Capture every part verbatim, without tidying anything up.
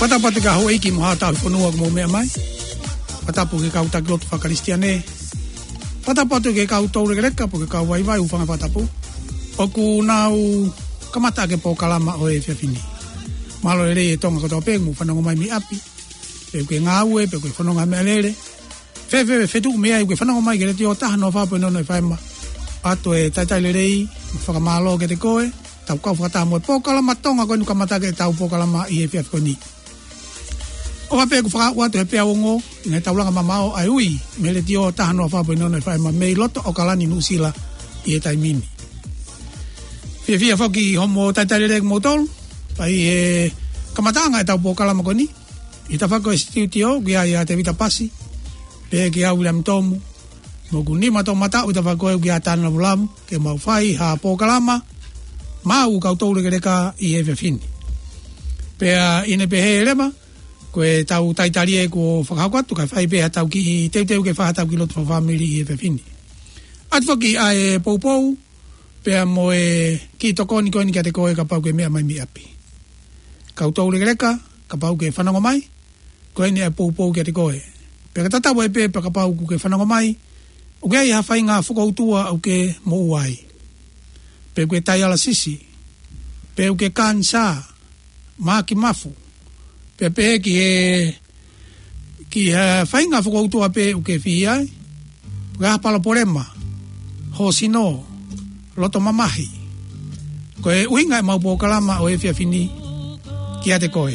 Patapatu ka ho iki mo hata fonua mo me mai. Patapu ke kau taklot fa kristiane. Patapatu ke kau tau regreka porque kau vai vai ufanga patapu. Oku nau kamata ke po kalama o e fini. Malo ere e tonga ko tope mo fanongo mai mi api. Pe ke ngawe pe ke fanonga me lele. Fe fe fe tu me ai ke fanongo mai ke te o ta no fa pe no no fa ma. Ato e tai tai lele fa malo ke te koe. Tau kau fa ta mo po kalama tonga ko nu kamata ke tau po kalama i e fi ni. O hape ku whaka watu he pia ongo, ngai taulanga mamao ai ui, me le tio tahano whapo inono e whae ma mei loto o kalani nusila i e taimini. Fia fia whaki homo taitarerek motol, pai e kamatanga e tau po kalama koni, i ta whako e sitiu tio, kia ia te vita pasi, pe kia William Tomu, mo kunima tau matau i ta whako e kia tāna vulamu, ke mau whai ha po kalama, mau kau tau rekereka i e whewhini. Pea ine pe he elema, koe tau taitarie ko whakaukwatu kai whai pēha tau ki teu teu ke whahatau ki lotu whawhamiri i e whewhini. Atu whaki a e poupou, pēha mo e ki tokoni koe ni kia te koe ka pau ke mea mai mi api. Kau tau regereka, ka pau ke whanongo mai, koe ni e poupou kia te koe. Pēha tatau e pēha ka pau ke whanongo mai, o kei ha whai ngā whakautua au ke mo uai. Pēha koe tai ala sisi, pēha ke kansa, maki mafu, pe pe ki e ki e whainga whakautua pe uke whiai ga pala porema ho sino loto mamahi ko e uinga e maupo kalama o e fia fini ki a te koe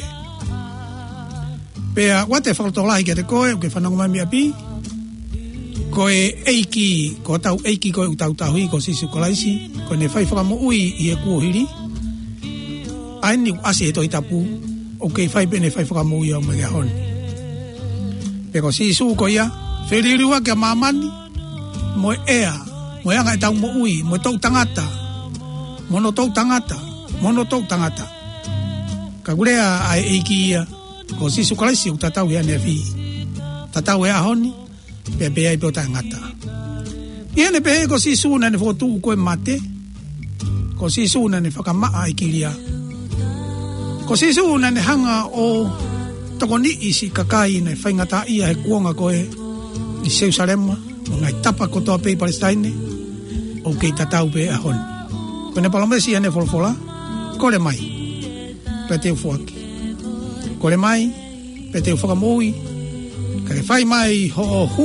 pe a wate whakatolahi ki a te koe uke whanongo mai mi api ko e eiki ko tau eiki ko e utau tahui ko sisu kolaisi ko ne whai whakamo ui i e kuohiri aini asi e toi tapu o kei whai pene whai whakamui au me honi. Peko si su ko ia, whiriruwa kia mamani, mo ea, mo anga e tau mo ui, mo tau tangata, mono tau tangata, mono tau tangata. Ka gurea ai eiki ia, ko si su kalaisi u tatau ia ne fi. Tatau ea honi, pe pe ai pe o tangata. Ia ne pe ko si su na ne fotu ko e mate, ko si su na ne whakamaa i kiria. Ko si su na ne hanga o tokoni isi kakai na whaingata ia he kuonga koe i Seusalema, o ngai tapa kotoa pei Palestine, o kei tatau pe a honi. Pene palomesi ane folfola, kore mai, pe teo fuaki. Kore mai, pe teo whakamui, ka ke whai mai ho o hu,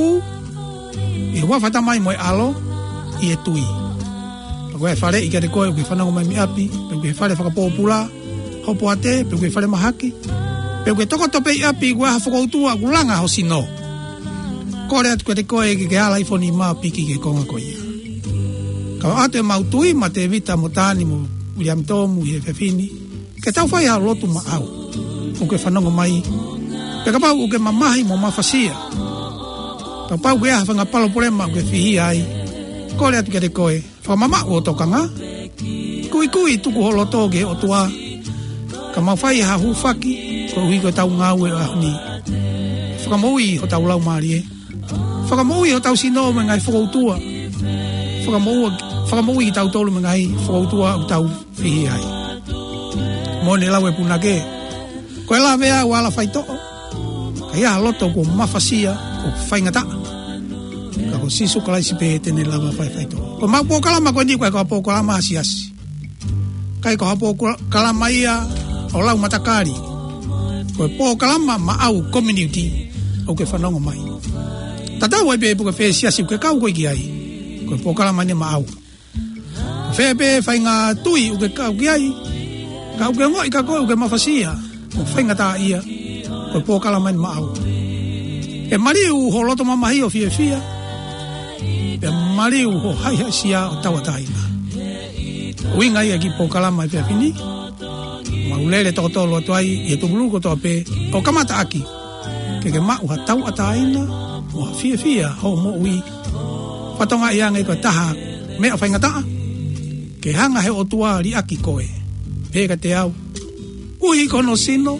i wawhata mai moe alo, i e tui. Pa koe whare i kare koe o ke whanango mai mi api, pe koe whare whakapopula, hopo ate, pe koe whare mahaki, pe koe toko tope i api, koe ha whakautua, kulanga ho sino. Kore atu koe te koe ke ke ala ifoni maa piki ke konga koe ia. Kau ate mautui, ma te vita mo tani mo William Tomu, i e whewhini, ke tau whai ha lotu ma au, o ke whanongo mai, pe ka pau o ke mamahi mo mawhasia, ka pau ke aha whanga palo porema o ke whihi ai, kore atu ke te koe, whamama o tokanga, kui kui tuku holoto ke o tua, ka mawhai ha hufaki, ko hui ko tau ngāue a honi. Whakamoui ho tau lau maari e. Whakamoui ho tau sino me ngai whakautua. Whakamoui i tau tolu me ngai whakautua o tau whihi ai. Mone lau e puna ke. Ko e la vea o ala whaitoko. Ka ia loto ko mawhasia o whaingata. Ka ko sisu kalaisi pe tene lava whai whaitoko. Ko mau po kalama ko ni koe ko po kalama asi asi. Kai ko hapo kalama ia o lau matakari. Ko po kalama ma au community o ke whanongo mai. Tata wai pe po ke whea siasi ke kau koe ki ai. Ko po kalama ni ma au. Whea pe whainga tui o ke kau ki ai. Kau ke ngoi ka koe o ke mawhasia. O whainga ta ia. Ko po kalama ni ma au. E mariu ho loto mamahi o fia fia. E mariu ho hai hai sia o tawataina. Uinga ia ki po kalama i whea fini. Maulele toko tolo atu ai, i e tubulu ko toa pe, o kamata aki. Ke ke mau ha tau ataina, o ha fia fia, ho mo ui. Whatonga ia ngai ko taha, mea whaingataa. Ke hanga he o tua ri aki koe. Peka te au. Uhi kono sino.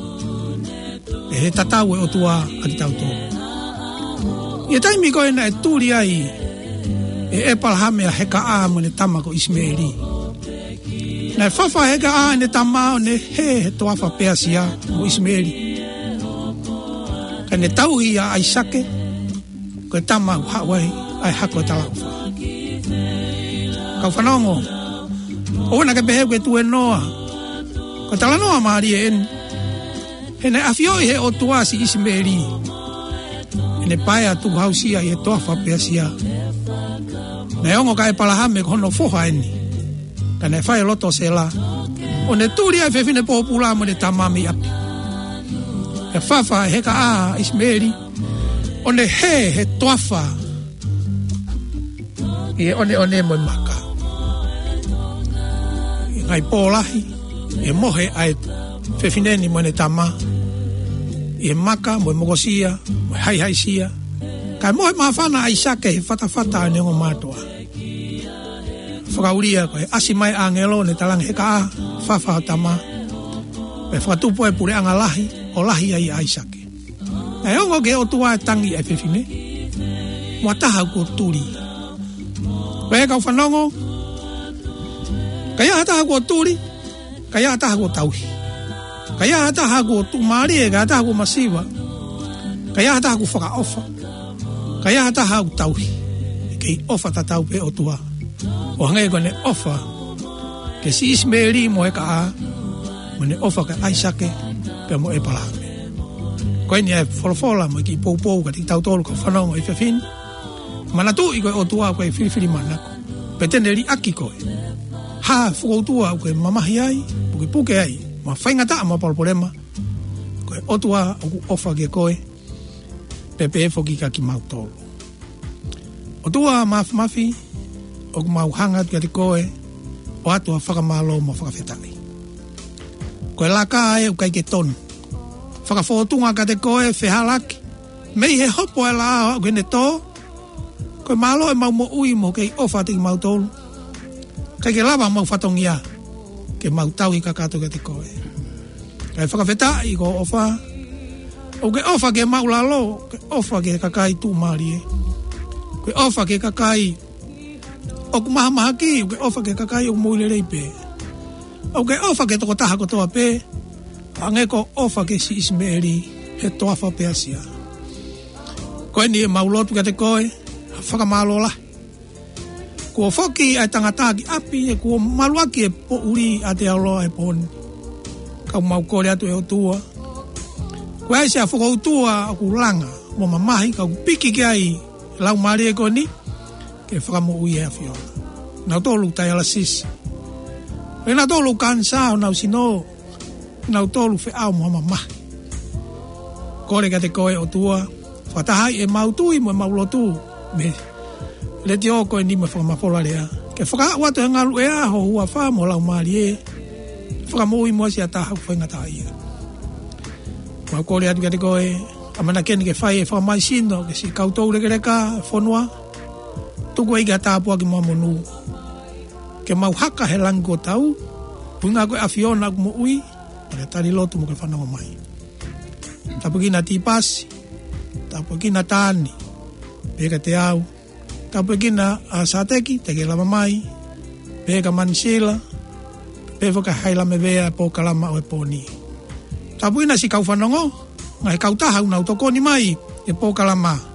E he tatau e o tua aki tau tō. I e taimi koe na e tūri ai, e e palhamea he ka āmane tama ko Ismaili. Na fafa heka a ne tama ne he he toa fa peasia o Ismaeli. Ka ne tau ia Aisake ko tama Hawaii ai hako tala. Ka fanongo. O na ke behe ke tu noa. Ko tala noa mari en. He ne afio he o tua si Ismaeli. Ne paia tu hausia e toa fa peasia. Na ongo ka e palahame ko no foha eni. Kana fai loto sela o ne turi ai fefine popula mo ne tamami api e fafa he ka a Ismaeli o ne he he toafa e one one mo maka e ngai polahi e mohe ai fefine ni mo ne tama e maka mo mogosia mo hai hai sia ka mohe mafana Aisake he fata fata ne ngo matoa Whakauria koe asi mai angelo ne talang heka fafa tama pe whatupu e pure anga lahi o lahi ai Aisake e ongo ke o tua tangi e fefine mua taha ko turi koe kau whanongo kaya hataha ko turi kaya hataha ko tauhi kaya hataha ko tumari e kaya hataha ko masiwa kaya hataha ko whakaofa kaya hataha ko tauhi kei ofa tatau pe o tua o hangai ko ne ofa ke si Ismaeli mo e ka a mo ne ofa ka Aisake pe mo e palame ko ni e folfola mo ki poupou ka ti tau tolu ka whanongo e fefin manatu i ko o tua ko e filifili manako pe teneri aki ko e ha fuko tua ko e mamahi ai puke puke ai ma whaingata ma palporema ko e o tua o ofa ke koe pe pe e foki ka ki mautolo o tua mafi mafi o mau hanga kia te koe o atu a whakamalo mo whakawhetani. Koe laka e u kai ke tonu. Whakafotunga ka te koe whehalaki. Mei he hopo e la o kene tō. Koe malo e mau mo ui mo kei ofa te ki mau tolu. Kai ke lava mau whatongia ke mau tau i kakato ka te koe. Kai whakawhetai ko ofa. O ke ofa ke mau lalo, ke ofa ke kakai tu marie. Koe ofa ke kakai o ku maha maha ki, o ke ofa ke kakai o moile rei pe. O ke ofa ke toko taha ko toa pe, ange ko ofa ke si Ismaeli he toa fa pe asia. Koe ni e maulotu ka te koe, whakamalola. Kua foki ai tangata ki api, e kua maluaki e po uri a te aoloa e poni. Kau mau kore atu e o tua. Koe ai se a whakau tua o ku langa, mo mamahi, kau piki ki ai, lau maari e koe ni, ke whakamo ui e a whiona. Nau tōlu tai ala sisi. E nau tōlu kansa o nau sino, nau tōlu whi au moha mahi. Kore ka te koe o tua, whatahai e mautui mo e maulotu, me le te o koe ni me whakamafola lea. Ke whaka watu e ngaru e aho hua wha mo lau maari e, whakamo ui mo si a taha whainga taha ia. Mau kore atu ka te koe, amana keni ke whai e whakamai sino, ke si kautou reke reka, whanua, tuku ei ka tāpua ki mamonu. Ke mau haka he langi ko tau, punga koe a Fiona ku mo ui, pare tari lotu mo ke whanau mai. Tapu ki na tipasi, tapu ki na tāni, peka te au, tapu ki na uh, sateki, te ke lama mai, peka manisila, pefa ka haila me vea po kalama o e poni. Tapu ki na si kau whanongo, nga he kau taha una utokoni mai, e po kalama.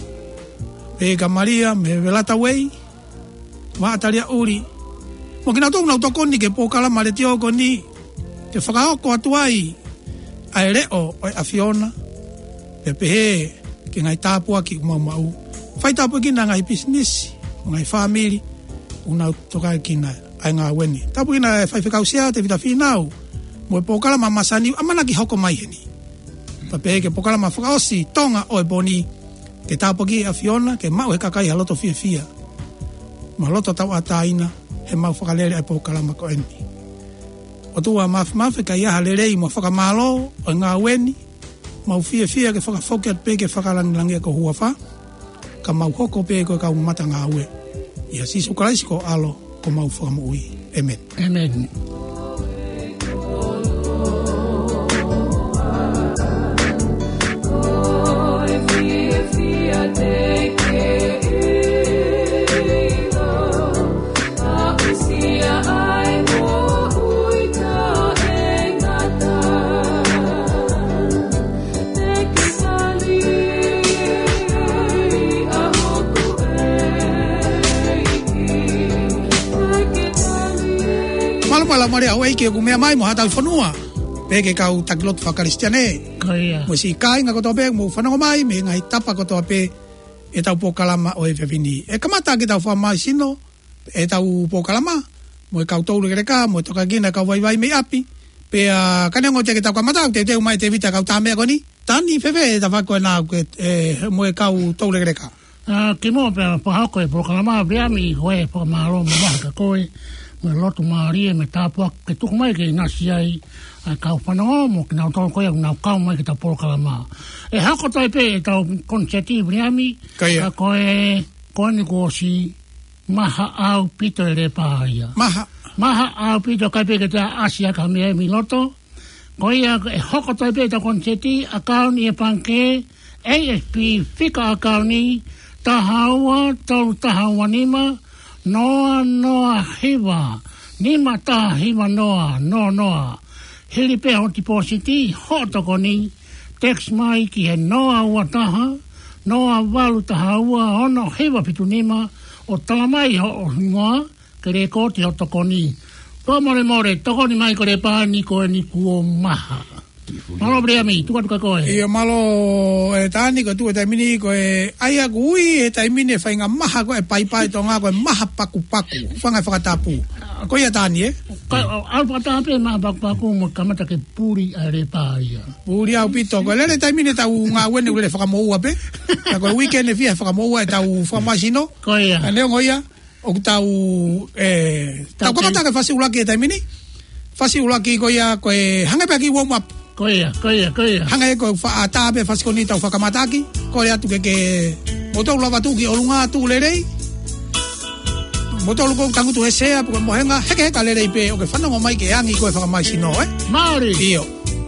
Peka Maria me velata wei, wa ataria uri. Mo kina tō unau tokoni ke pōkala mare tio koni, te whakaoko atuai, ai reo o a Fiona, pe pehe ke ngai tāpua ki umau mau. Whai tāpua kina ngai business, ngai family, unau tokai kina ai ngā weni. Tāpua kina whai whikausia te vita whinau, mo e pōkala ma masani, amana ki hoko mai heni. Pa pehe ke pōkala ma whakaosi, tonga o e boni, ke tāpua ki a Fiona, ke mau he kakai haloto fia fia. Ma loto tau ataina, he mau whakalere ai pōkala ma ko eni. O tua mafi mafi ka iaha lerei mo whakamalo o ngā weni, mau fia fia ke whakafoke at pe ke whakalangilangi ko hua wha, ka mau hoko pe ko ka umata ngā ue. Ia sisu kalaisi ko alo ko mau whakamuui. Amen. Amen. mare au eiki ku mea mai mo hata fonua. Pe ke kau taklot fa kristiane. Koia. Mo si kai nga ko to pe mo fanongo mai me ngai tapa ko to pe e tau po kalama o e fefini. E kamata ki tau fa mai sino e tau po kalama mo e kau tau le ka mo to ka gina ka vai vai me api. Pe a kana ngo te ke tau kamata te te mai te vita kau ta me ko ni. Tani fefe ta fa ko na ko e mo e kau tau le ka. Ah, ke mo pe pa ko e po kalama bia mi ko e po malo mo ka ko e mo lotu maria me tapo ke tu mai ke na siai a kau pano mo ke na to ko e na kau mai ke ta po kalama e ha ko to pe ta koncheti bia mi ka ko e ko ni ko si maha au pito le pa ia maha maha au pito ka pe ke ta asia ka me mi loto ko ia e ha ko to pe ta koncheti a kau ni e panke A S P fika a kau ni ta hawa tau ta hawa nima noa noa hiwa nima ta hiwa noa noa noa hili pe hoti positi hotoko ni text mai ki he noa ua taha noa walu taha ua ono hiwa pitu nima o talamai ho o ngoa ke re koti hotoko ni ko more more toko ni mai ko re paha ni ko e ni kuo maha malo brea mi, tuka tuka koe. Ia malo e tani ko tu e taimini ko e aia kui e taimini e whainga maha ko e pai pai tonga ko e maha paku paku. Whanga e whakatapu. Ko ia tani e? Au whakatapu e maha paku paku mo kamata ke puri a re paia. Puri au pito. Ko e lere taimini tau ngā wene ule whakamoua pe. Na ko e weekend e fia whakamoua e tau whamasino. Ko ia. A neo ngoia. O tau e... Tau kamata ke whasi ulaki e taimini. Whasi ulaki ko ia ko e hangepeki warm up. Koia, koia, koia. Hanga e ko wha tāpe whasikoni tau whakamataki. Ko rea tu ke ke motou lava tu ki olunga tu lerei. Motou luko tangutu he sea puka mohenga. Heke heka lerei pe o ke whanongo mai ke angi ko e whakamai sino, eh? Maori. Iyo.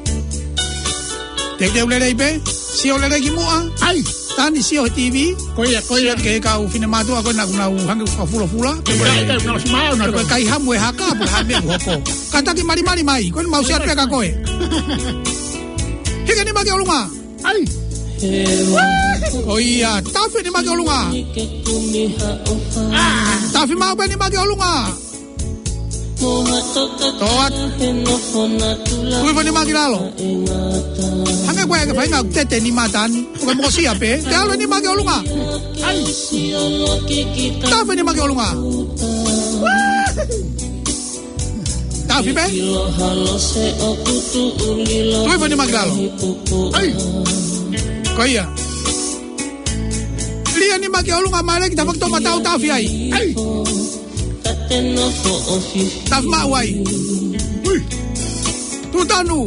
Te teu lerei pe. Sio lerei ki mua. Ai. Tani sio he T V. Koia, koia. Ke kau fine matua ko na kuna hangi whafula fula. Koia, koia, simao na. Ko kai hamu e haka puka hame hoko. Kataki mari mari mai. Ko ni mausia peka koe. Hika ni maki olunga. Ai. Oh iya, tafi ni maki olunga. Tafi mau pe ni maki olunga. Toat. Kui ni maki lalo. Hanga koe ke whainga tete ni matani. Koe mo sia pe. Te alo ni maki olunga. Ai. Tafi ni maki olunga. Tafi pe? Tui fa ni maglalo. Ai. Koia. Lia ni maki olunga mare ki tapak to matau tafi ai. Ai. Tafi ma wai. Ui. Tu tanu.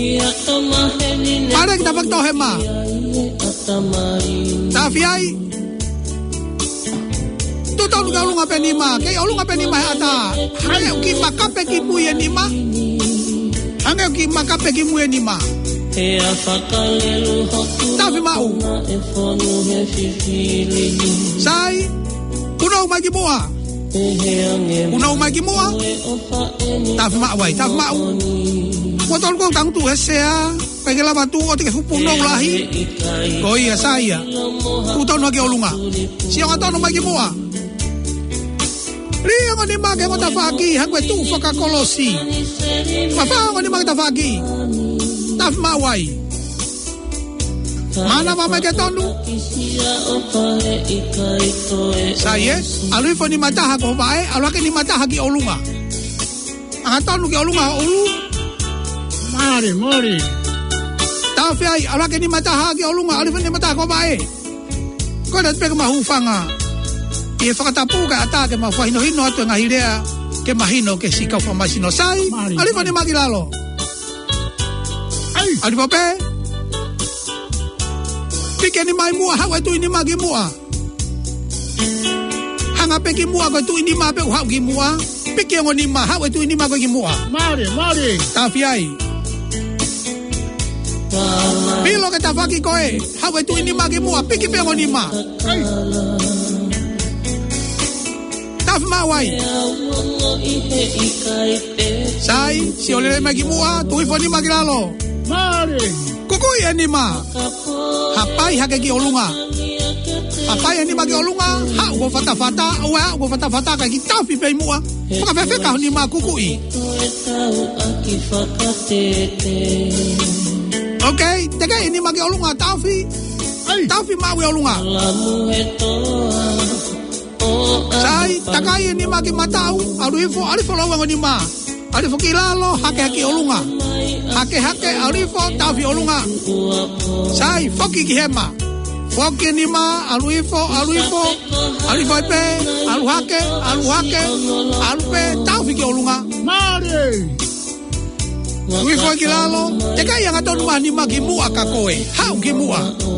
Mare ki tapak to hema. Tafi ai. Tu tau ka olunga pe nima, ke olunga pe nima ata. Hange ki makape ki muye nima. Hange ki makape ki muye nima. Tafi mau. Sai. Kuna umagi mua. Kuna umagi mua. Tafi mau wai, tafi mau. Botol ko tang tu hesea. Pegela batu o te fupu no lahi. Ko ia saya. Tu tau no ki olunga. Siang atau no magi mua. Ria ngoni mage ngota fagi hangwe tu faka kolosi. Papa ngoni mage ta fagi. Taf mawai. Mana mama ke tonu? Saya alui fo ni mataha ko bae, alua ke ni mataha ki olunga. Anga tonu ki olunga ulu. Mari, mari. Taf ai alua ke ni mataha ki olunga, alui fo ni mataha ko bae. Ko dat pe ma hufanga. E whakatapu ka ata ke mawhahino hino atu ngā hirea ke mahino ke si kau whamasino sai. Alipa ni maki lalo. Alipa pe. Pike ni mai mua hawa tu ini maki mua. Hanga pe ki mua ko tu ini ma pe hau ki mua. Pike ngo ni ma hawa tu ini ma ko ki mua. Mari, mari. Tafi ai. Bilo ke tafaki koe. Hawa tu ini maki mua. Pike pe ngo ni ma. Ai. Tafi mawai. Sai, si olere magi mua, tui fo ni magi lalo. Mari. Kukui e ni ma. Hapai hake ki olunga. Papai ni magi olunga, ha go fata fata, wa go fata fata ka ki tafi pe mua. Fa fa fa ka ni ma kukui. Okay, teka ni magi olunga tafi. Tafi ma we olunga. Sai takai ni magi matau, arifo arifo lawa ni ma. Arifo kilalo hake hake olunga. Hake hake arifo tafi olunga. Sai foki kihema. Foki ni ma aluifo aluifo alifo pe aluhake aluhake alupe tafi ki olunga. Mari. Aluifo kilalo. Teka yang atau numa ni magi mua kakoe. Hau ki mua.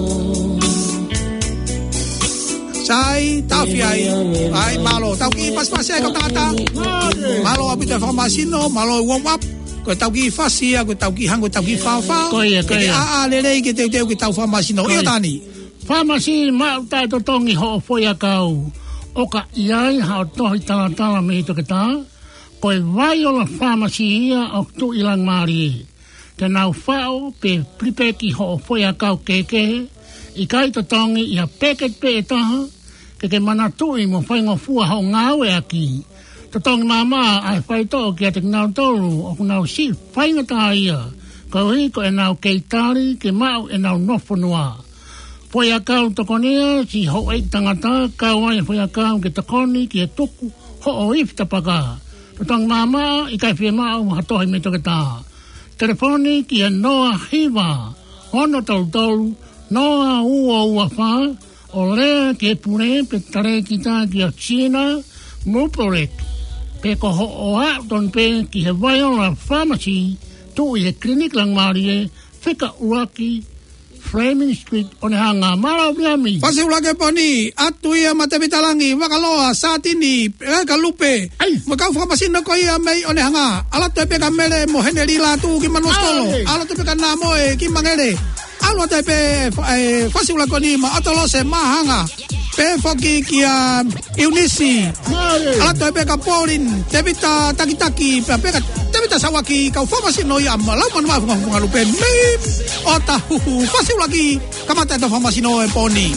Sai tafi ai ai malo tau ki pas pas ai kau tata malo api te farmasi no malo warm up ko tau ki fasi ko tau ki hango tau ki fa fa ko ia ko ia a a le le ki te te ki tau farmasi no ia tani farmasi ma tai to tongi ho foi akau o ka iai ha to tala tala me to ka ko vai o la farmasi ia o tu ilang mari te nau fao pe pripe ki ho foi akau ke ke i kai to tongi ia peket pe taha ke ke mana tui mo whai ngā fua hau ngāu e aki. To tongi mama ai whai tō ki a te ngāu tōru o ku nau si whai ngata ia. Ko hi ko e nau kei tāri ke mau e nau nofonua. Whai a kau tokonea si ho ei tangata kau ai whai a kau ke tokoni ki e tuku ho o ifta paka. To tongi mama i kai whia mau hatohi me toke tā. Telefoni ki e noa hiva. Hono tau tau noa ua ua whaa. O lea ke pure pe tare ki tā ki a China Muporek. Pe ko ho o a ton pe ki he vai o la pharmacy tu i he klinik lang maari e whika uaki Framing Street o ne hanga mara uliami. Pasi ulake poni atu ia matevitalangi wakaloa satini eka lupe. Makau pharmacy no ko ia mei o ne hanga. Ala te pe ka mele mo heneri la tu ki manostolo. Ala te pe ka namo e ki mangere. Alo te pe fasi ulako ni ma atolo se mahanga pe foki ki a Eunice ala te pe ka Pauline te vita taki taki pe pe ka te vita sawaki ka famasi no ya ma la ma ma funga lupe me ota hu fasi ulaki kamata to famasi no e poni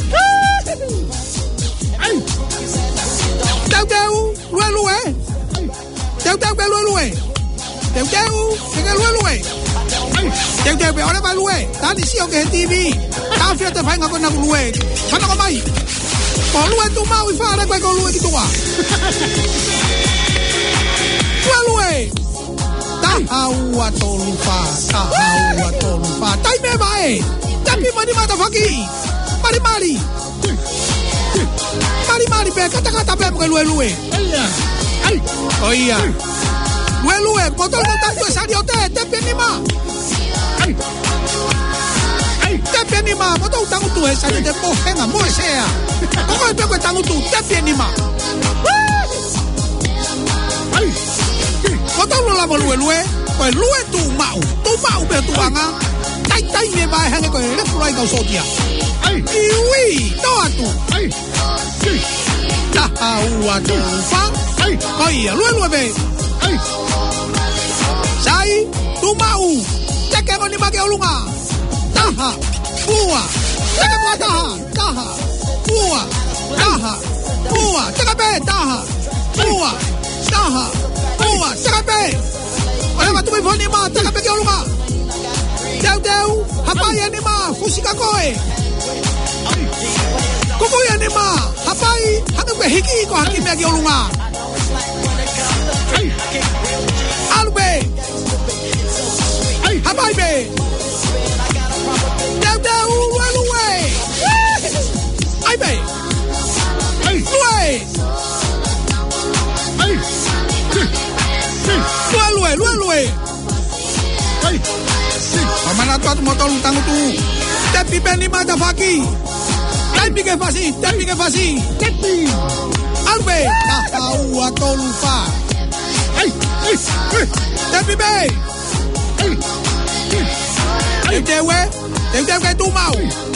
ai tau tau lue lue tau tau pe lue lue tau tau ke lue lue Teu teu pe ora ba lue, tani si o ke T V. Ta fia te fainga kona lue. Fana ko mai. Ko lue tu mau i fa ra ko lue ki tua. Lue lue. Ta haua tolu fa, ta haua tolu fa. Tai me vai. Tapi mani mata faki. Mari mari. Mari mari pe kata kata pe ko lue lue. Ai. Oh iya. Lue lue, motor motor tu sadio te, te penima. Ai. Ai, te penima, motor tangu tu e sadio te pohenga, mo sea. Ko e pe ko tangu tu, te penima. Ai. Motor lo la lue lue, ko lue tu mau, tu mau pe tu anga. Tai tai me vai hanga ko le fly ka sotia. Ai. Iwi, to atu. Ai. Ta haua tu fa. Ai, ko ia lue lue be. Ai. Sai, tu mau. Teke ngoni mage olunga. Taha. Bua. Teke bua taha. Taha. Bua. Taha. Bua. Teke be. Taha. Bua. Taha. Bua. Teke be. Olha ma tu me foni ma. Teke be ke olunga. Deu deu. Hapai ani ma. Fusika koe. Kuku ani ma. Hapai. Hanu ke hiki ko haki me ke olunga. Albe. Habai be. Deu deu lue lue. Ai be. Ai lue. Ai. Lue lue lue lue. Ai. Pamana tu atu motor tangu tu. Tapi beni mata faki. Tapi ke fasi, tapi ke fasi. Tapi. Albe. Tahu atau lupa. Ai. Ai. Tapi be. Ai. Teu teu e, teu teu que tu mau.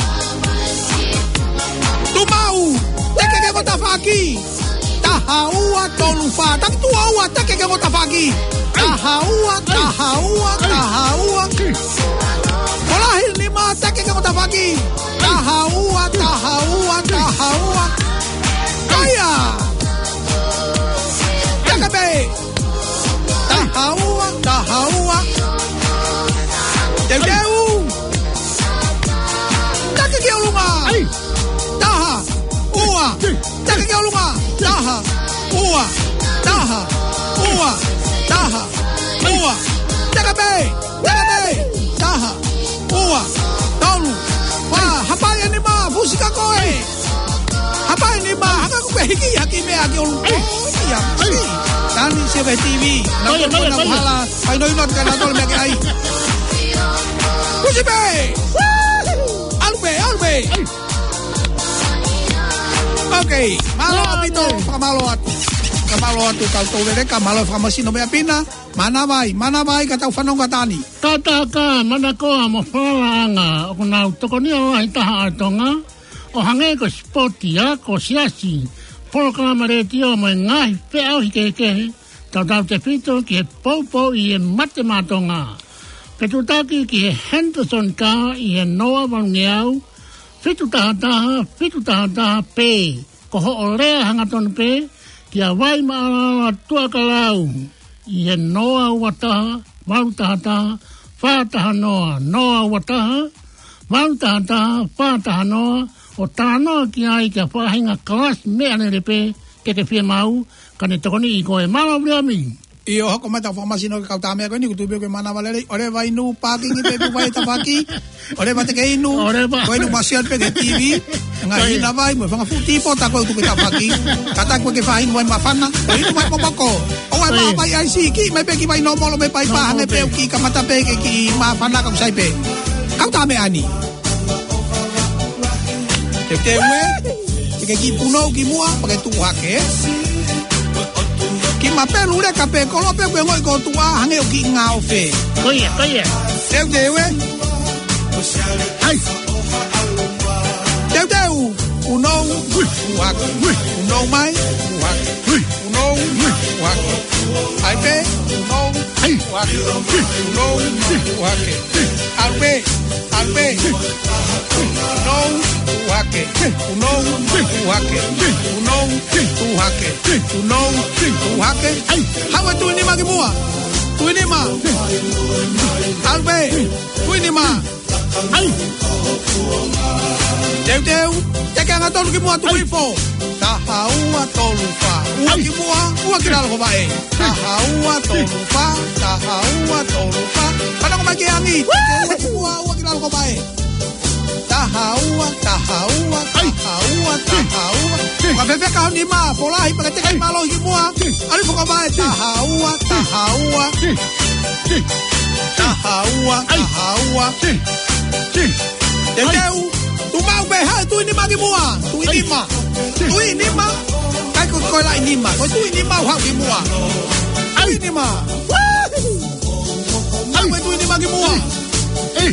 Tu mau. Teke que bota faki. Tahaua tolufa. Tak tu aua teke que bota faki. Tahaua, tahaua, tahaua. Ola ni ma teke que bota faki. Tahaua, tahaua, tahaua. mua. Teka be. Teka be. Taha. Ua. Tolu. Pa. Hapai ni ma. Fusika koe. Hapai ni ma. Haka kupe hiki haki me haki olu. Iya. Tani siapa T V. Kaya, kaya, kaya. Pai no inot kana tol me ai. Fusibe. Albe, albe. Okay, malo apito, pamalo at kamalo at tau tau vere kamalo famasino me apina. Mana vai, mana vai ka tau fanong katani. Tata ka manako mo falanga o na toko ni o ai taha atonga o hange ko sportia ko siasi programa re tio mo ngai pe au ke ke tau tau te pito ki popo i matematonga. Petutaki ki Henderson ka i Noa Vangiau. Fitu taha taha, fitu taha taha pe. Ko ho o rea hangaton pe, ki a wai maala tua kalau. I he noa wataha, wau taha taha, wha taha noa, noa wataha, wau taha taha, wha taha noa, o taha noa ki ai ki a whahinga kalas mea nere pe, ke ke whia mau, ka ne tokoni i koe mala uri ami. Iyo hoko mata famasino ke kautame ko ni kutubi ko mana valere ore vai nu parking pe pe vai tapaki ore bate ke inu ko inu masial pe ke T V ngai na vai mo fanga futi po ta ko tu ke tapaki kata ko ke fai mo mafana inu mai popoko o vai ma vai ai si ki me pe ki vai no mo lo me pai pa hange pe ki kamata pe ke ki mafana ka sai pe kautame ani ke ke we ke ki puno ki mua pa ke tu hake ki mapelu le kape ko lo pe ko ngoi ko tua hange o ki ngao fe Koia, koia. Deu deu e ai Deu deu uno wak uno mai wak uno wak ai pe uno ai wak uno wak albe albe uno wak uno wak uno wak uno wak ai hawa tu ni magi mua tu ni ma albe tu ni ma ai Deu deu te kanga tolu ki mua tu ifo ta haua tolu fa ua ki mua ua ki ralo vai ta haua tolu fa ta haua tolu fa kana ko maki angi ua ki mua ua ki ralo vai ta haua ta haua ta haua ta haua ka bebe ka ni ma pola hi pa te kai malo ki mua ali fo ka vai ta haua ta haua ta haua ta haua Deu deu tu mau be ha tu ni ma ki mua tu ni ma tu ni ma kai ko ko lai ni ma ko tu ni ma ha ki mua ai ni ma ai tu ni ma ki mua eh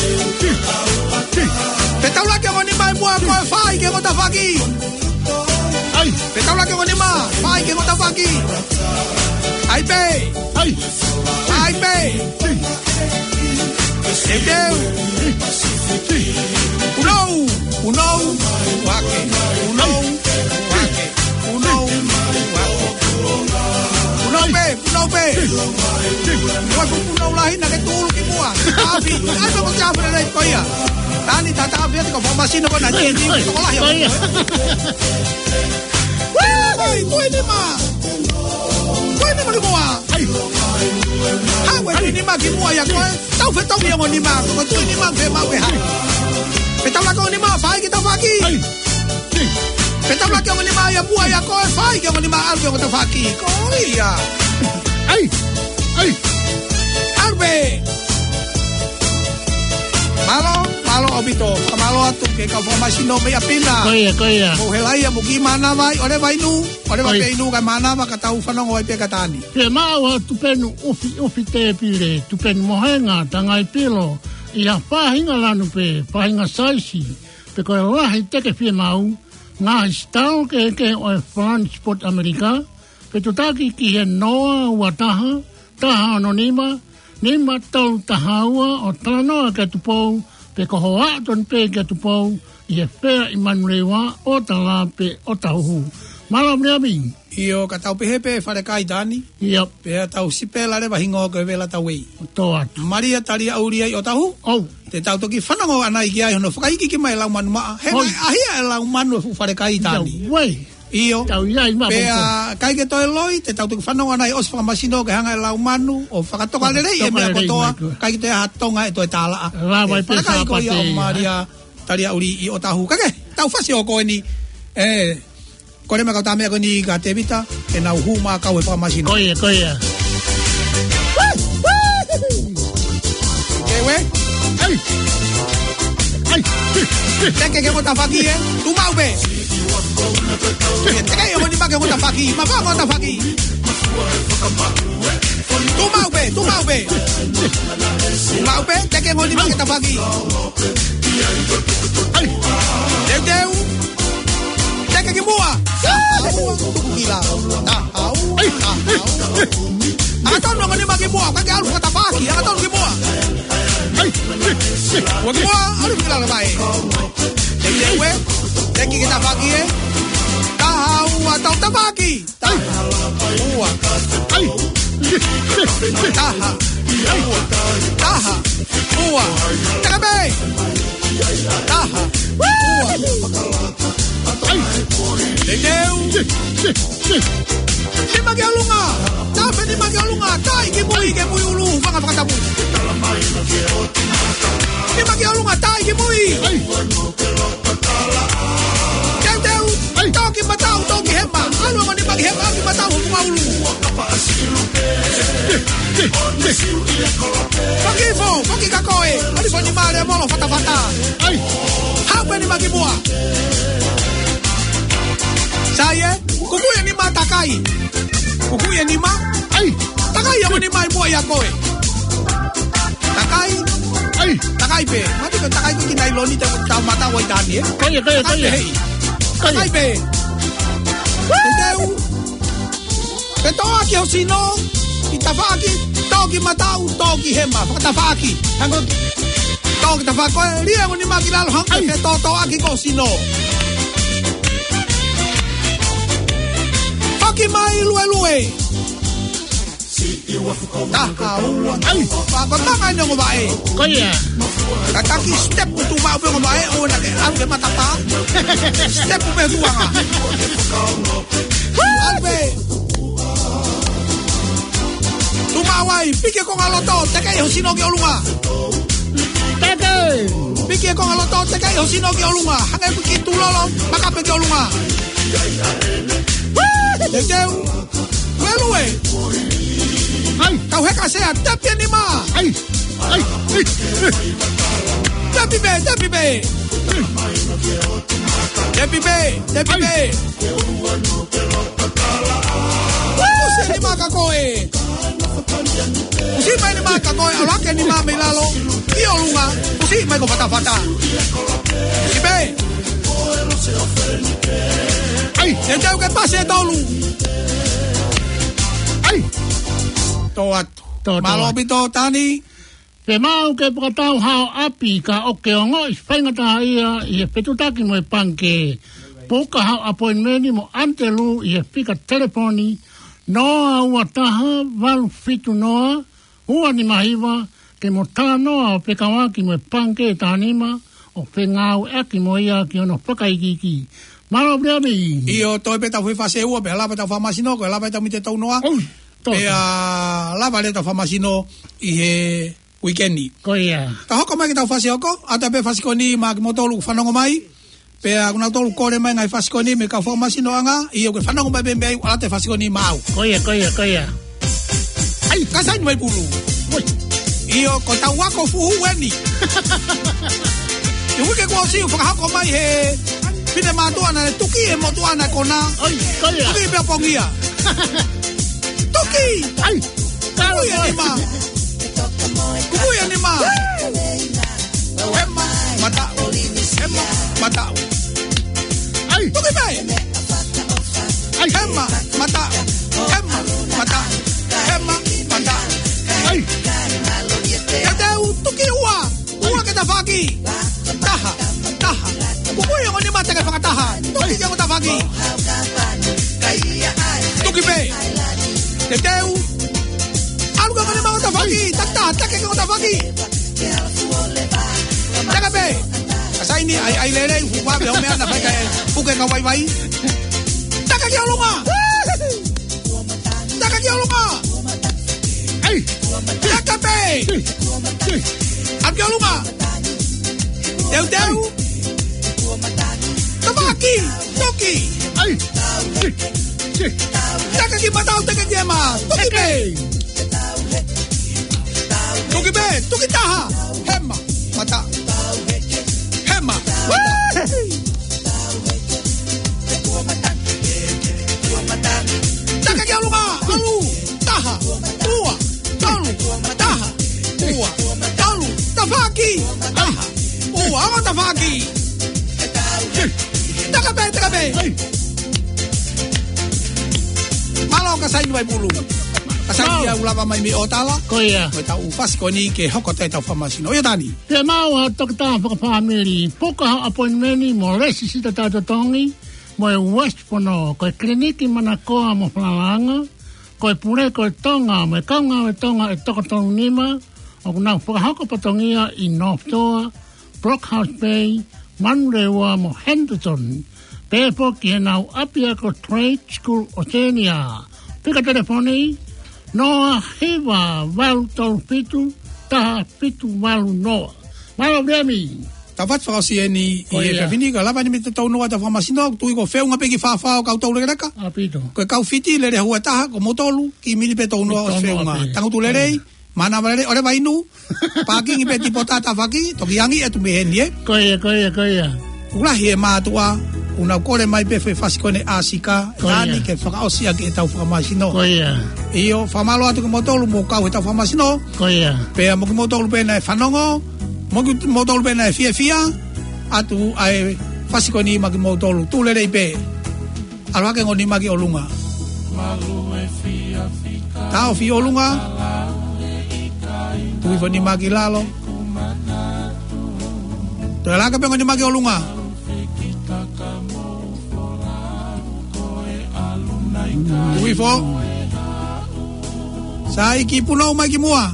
pe tau la ke mo ni ma mua ko fai ke mo ta faki ai pe tau la ke mo ni ma fai ke mo ta faki ai be ai ai be Deu Uno, uno, wake, uno, wake, uno, wake. Uno be, uno be. Wa uno lahi na ke tulu ki mua. Tapi, ano ko ja fere nei koia. Tani tata afi ko formasino ko na ni ko lahi. Wai, tu ni ma. Wai ni ma mua. Ai. Ha, wai ni ma ki mua ya ko. Tau fe tau ni mo ni ma, ko tu ni ma fe ma we ha. Petau la ko ni ma fai ki ta faki. Petau la ko ni ma ya bua ya ko fai ki ni ma albe ko ta faki. Ko ia. Ai. Ai. Albe. Malo, malo obito. Malo atu ke ka formasino me apina. Koia, koia. Mo helai mo ki mana vai, ore vai nu, ore vai pe nu ka mana va ka tau fanongo ai pe katani. Pe mau tu penu ufi ufi te pile, tu pen mohenga tangai pilo. Ia whahinga lanu pe, whahinga saisi, pe koe wahi teke whia mau, ngā stau ke ke o e France Sport America, pe tutaki ki he noa ua taha, taha anonima, nima tau taha ua o talanoa ke tupou, pe ko hoa aton pe ke tupou, i he whea i manurewa o tala pe o tahuhu. Malam reami. Io ka tau pehepe whare kai tani. Iap. Pea tau sipela re wahingo ko vela tau wei. Toa. Maria taria auria i o tahu. Au. Te tau toki whanango anai ki ai hono whakaiki ki mai lau manu maa. He mai ahia e lau manu e whare kai tani. Wei. Io. Tau ia i ma. Pea kai ke toi loi te tau tu whanonga nei os whakamasino ke hanga e lau manu o whakatoka le rei e mea kotoa kai te hatonga e toi tālaa. Rā mai pe sa pate. Whakakai ko i o Maria taria uri i o tahu. Kake, tau whasi o koe ni e kore mea kau tā mea koe ni ka te vita e nau huma kau e whakamasino. Koia, koia. Kewe? Ai! Ai! Teke ke mo ta whaki e? Tu mau be? Teke e mo ni ma ke mo ta whaki. Ma wha mo ta whaki. Tu mau be, tu mau be. Tu mau be, teke mo ni ma ke ta whaki. Ai! Deu deu. Teke ke mua. Tahau, tuku kila. Tahau, tahau. Akatono ngani ma ke mua, kake alu kata whaki. Akatono ke mua. Wa ke mua, alu kila la bae. Deu deu we, teke ke ta whaki e. Tahau, atau ta whaki. Tahau, mua. Ai! Taha, mua. Taha, mua. Teka be. Taha, mua. Ai! Deu. Ni magi alunga. Tape ni magi alunga. Tai ki mui ke mui ulu. Whanga whakatapu. Ni magi alunga. Tai ki mui. Deu deu. Toki matau, toki hema. Alua mani magi hema. Toki matau hunga ulu. Toki fo. Toki kakoe. Alifo ni mare molo fata fata. Ai! Hape ni magi mua. Saya, kukuya ni ma takai. Kukuya ni ma. Ai! Takai ya ni ma mua ya koe. Takai. Ai! Takai pe. Mati ko takai ko kinai loni ta ta mata wai tani eh. Koia, koia, koia. Takai pe. Entendeu? Petoa ki o sino. Itafaki. Toki matau, toki hema. Pakatafaki. Hango. Toki tafako. Ria ni ma kilalo hango. Peto to aki ko sino. Faki mai lue lue. Tahau. Ai! Pakotaka ino ko bae. Koia. Kakaki step tu mau pe ko bae o na ke au ke matapa. Step pe tu anga. Albe. Tu mau ai pike ko ngaloto te kai hosino ki olunga. Teke! Pike ko ngaloto te kai hosino ki olunga. Hanga piki tu lolo maka pe ki olunga. Deu. Welue. Ai! Kau heka sea tapi ni ma. Ai! Ai! Tapi be, tapi be. Tapi be, tapi be. Usi ni ma kakoe. Usi mai ni ma kakoe. Alake ni ma me lalo. Iyo lunga. Usi mai ko fata fata. Usi be. Ai! Entau ke pase tolu. Ai! Toat. To Malobi to tani. Te mau ke pakatau hao api ka o ke ongo i whaingata ia i e petutaki mo e panke. Puka hao appointmenti mo antelu i e pika telefoni. Noa ua taha walu fitu noa. Ua ni mahiwa ke mo tā noa o pekawaki mo e panke e tānima. O whengau eki mo ia ki ono whakaikiki. Maro breabi. Iyo toi peta hui fase ua pe lava ta famasino ko lava ta mite tau noa. Pe a lava le ta famasino i he weekendi. Koia. Ta hoko mai ki tau fase hoko, ata pe fasikoni ma ki motolu whanongo mai, pe a kuna tolu kore mai ngai fasikoni me ka famasino anga, i o ke whanongo mai bembe ai, ala te fasikoni mau. Koia, koia, koia. Ai, kasain mai pulu. Oi. I o ko tau wako fuhu weni. I wike kua siu whakahako mai he, pine mātuana, tuki e motuana kona. Oi, koia. Tuki pia pongia. Tuki! Ai! Kukuia ni ma. Kukuia ni ma. Hema, matau. Hema, matau. Ai! Tuki bai. Ai! Hema, matau. Hema, matau. Hema, matau. Ai! Kadeu, tuki ua. Ua ke ta whaki. Taha, taha. Kukuia ngoni ma te ke whakataha. Tuki ke ta whaki. Tuki bai. Kadeu. Alu ka ngoni ma ta whaki. Takta, take ke ta whaki. Taka bai. Kasai ni ai ai lele, huwa be o mea na whaka e puke ka wai wai. ki olunga. Taka ki olunga. Ai. Taka pe. Aki olunga. Deu deu. Tabaki. Toki. Ai. Taka ki matau taka ki ma. Toki pe. Toki pe. Toki taha. Hema. Mata. Hema. Taka ki olunga. Alu. Taha. Ua. Talu. Taha. Ua. Talu. Tafaki. Taha. Ua. Ama tafaki. Taka pe. Taka pe. Malo kasai vai bulu. Kasai ia ulava mai mi otala. Koia. Mai tau fasi ko ni ke hoko te tau famasino. Ia tani. Te mau a tokata whakapamiri. Poka ha appointmenti mo resi sita tātou tongi. Mo e West Pono. Ko e kliniki mana koa mo whalanga. Ko e pure ko e tonga. Mo e kaunga e tonga e tokatonu nima. O kuna whakahoko patongia i North Toa. Brockhouse Bay. Manrewa mo Henderson. Pepo ki e nau apia ko Trade School Oceania. Pika telefoni. Noa hewa walu tolu pitu. Taha pitu walu noa. Malo bremi. Tawat whakasi e ni i e kawhini ka lava ni me te tau noa ta whamasino. Tui ko wheunga peki whawhao kau tau reka. Apito. Ko e kau whiti lere hua taha ko motolu ki mili pe tau noa o wheunga. Tangutu lerei. Mana wale ore vai nu. Paki ngi pe tipo tata whaki. Toki yangi e tu meheni e. Koia, koia, koia. Ulahi e mātua. Una kore mai pe fe fasikone asika. Nani ke whakaosia ki e tau whamasino. Koia. Iyo whamalo atu ki motolu mo kau e tau whamasino. Koia. Pea mo ki motolu pena e whanongo. Mo ki motolu pena e fia fia. Atu ai fasikoni ma ki motolu. Tūlerei pe. Aluake ngoni ma ki olunga. Tau fi olunga. Tui foni ma ki lalo. Tūleraka pe ngoni ma ki olunga. Tui fo. Sai ki punau mai ki mua.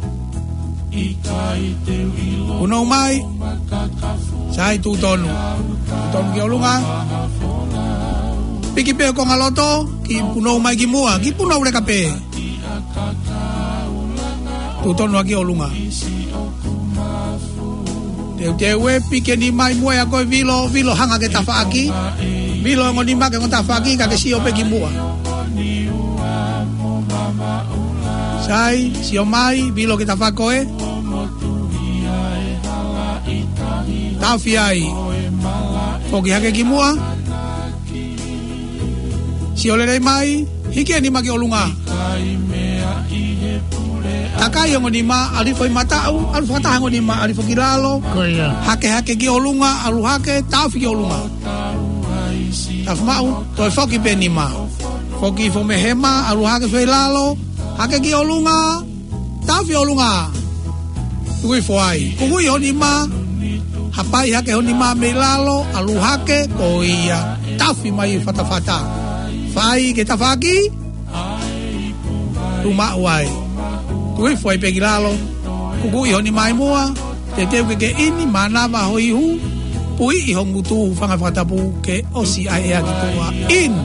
Punau mai. Sai tu tonu. Tonu ki olunga. Piki pe ko ngaloto. Ki punau mai ki mua. Ki punau reka pe. Tu tonu aki olunga. Teu teu e pike ni mai mua ya koe vilo. Vilo hanga ke tafa aki. Vilo ngoni ma ke ngon tafa aki. Ka ke sio pe ki mua. Sai, sio mai, vilo ki tafa koe. Tau fiai. Foki hake ki mua. Sio lerei mai. Hiki ni ma ki olunga. Takai ngoni ma alifo matau, alifo taha ngoni ma alifo ki lalo. Koia. Hake hake ki olunga, alu hake tau fi ki olunga. Taf mau, toi foki pe ni ma. Foki fo mehema, alu hake fe lalo. Hake ki olunga. Tau fi olunga. Tui fo ai. Kugui honi ma. Hapai hake honi ma me lalo, alu hake koia. Tau fi mai fata fata. Fai ke tafaki. Tuma uai. Tui fo ai pe ki lalo. Kugui honi mai mua. Te teu ke ke ini manava hoi hu. Pui i hongu tu whanga whakatapu ke osi ai ea ki tua. In.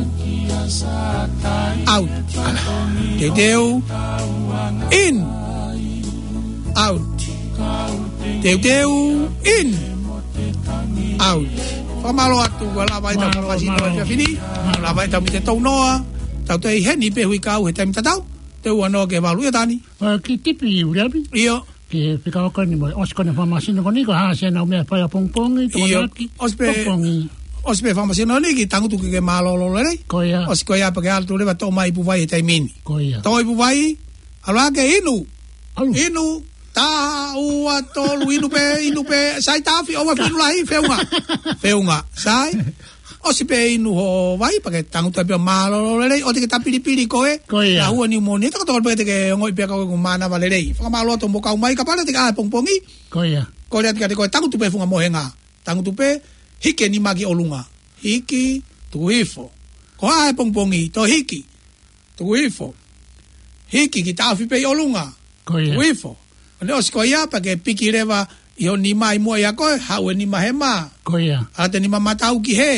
Out. Te teu. In. Out. Te teu. In. Out. Whamalo atu wa lawai tau whamasino e whiawhini. Lawai tau mi te tau noa. Tau te heni pe hui kau he taimi tatau. Te ua noa ke walu e tani. Ki tipi i uriapi. Iyo. Ke whikawaka ni mo. Oskone whamasino koni ko haa se nau mea whaia pongpongi. Iyo. Ospe. Ospe whamasino ni ki tangutu ki ke malolo lerei. Koia. Osi koia pa ke altu rewa tō mai puwai e taimini. Koia. Tō i puwai. Alua ke inu. Alu. Inu. Taha ua tolu inu pe. Inu pe. Sai tafi. Owa whinu lahi. Feunga. Feunga. Sai. Osi pe inu ho vai pa ke tangutu e pia malolo lerei. O te ke tapiripiri koe. Koia. Na hua ni umoni. Taka tokon pe te ke ngoi pia koe kumana wa lerei. Whakamalo ato mo kau mai. Kapana te ka pongpongi. Koia. Korea te ka te koe tangutu pe funga mohenga. Tangutu pe. Hike ni maki olunga. Hiki. Tuifo. Ko hae pongpongi. To hiki. Tuifo. Hiki ki tafi pe olunga. Koia. Tuifo. Ole osi koia pa ke piki rewa. Iho ni mai mua ya koe. Haue ni mahema. Koia. Ate ni mamatau ki he.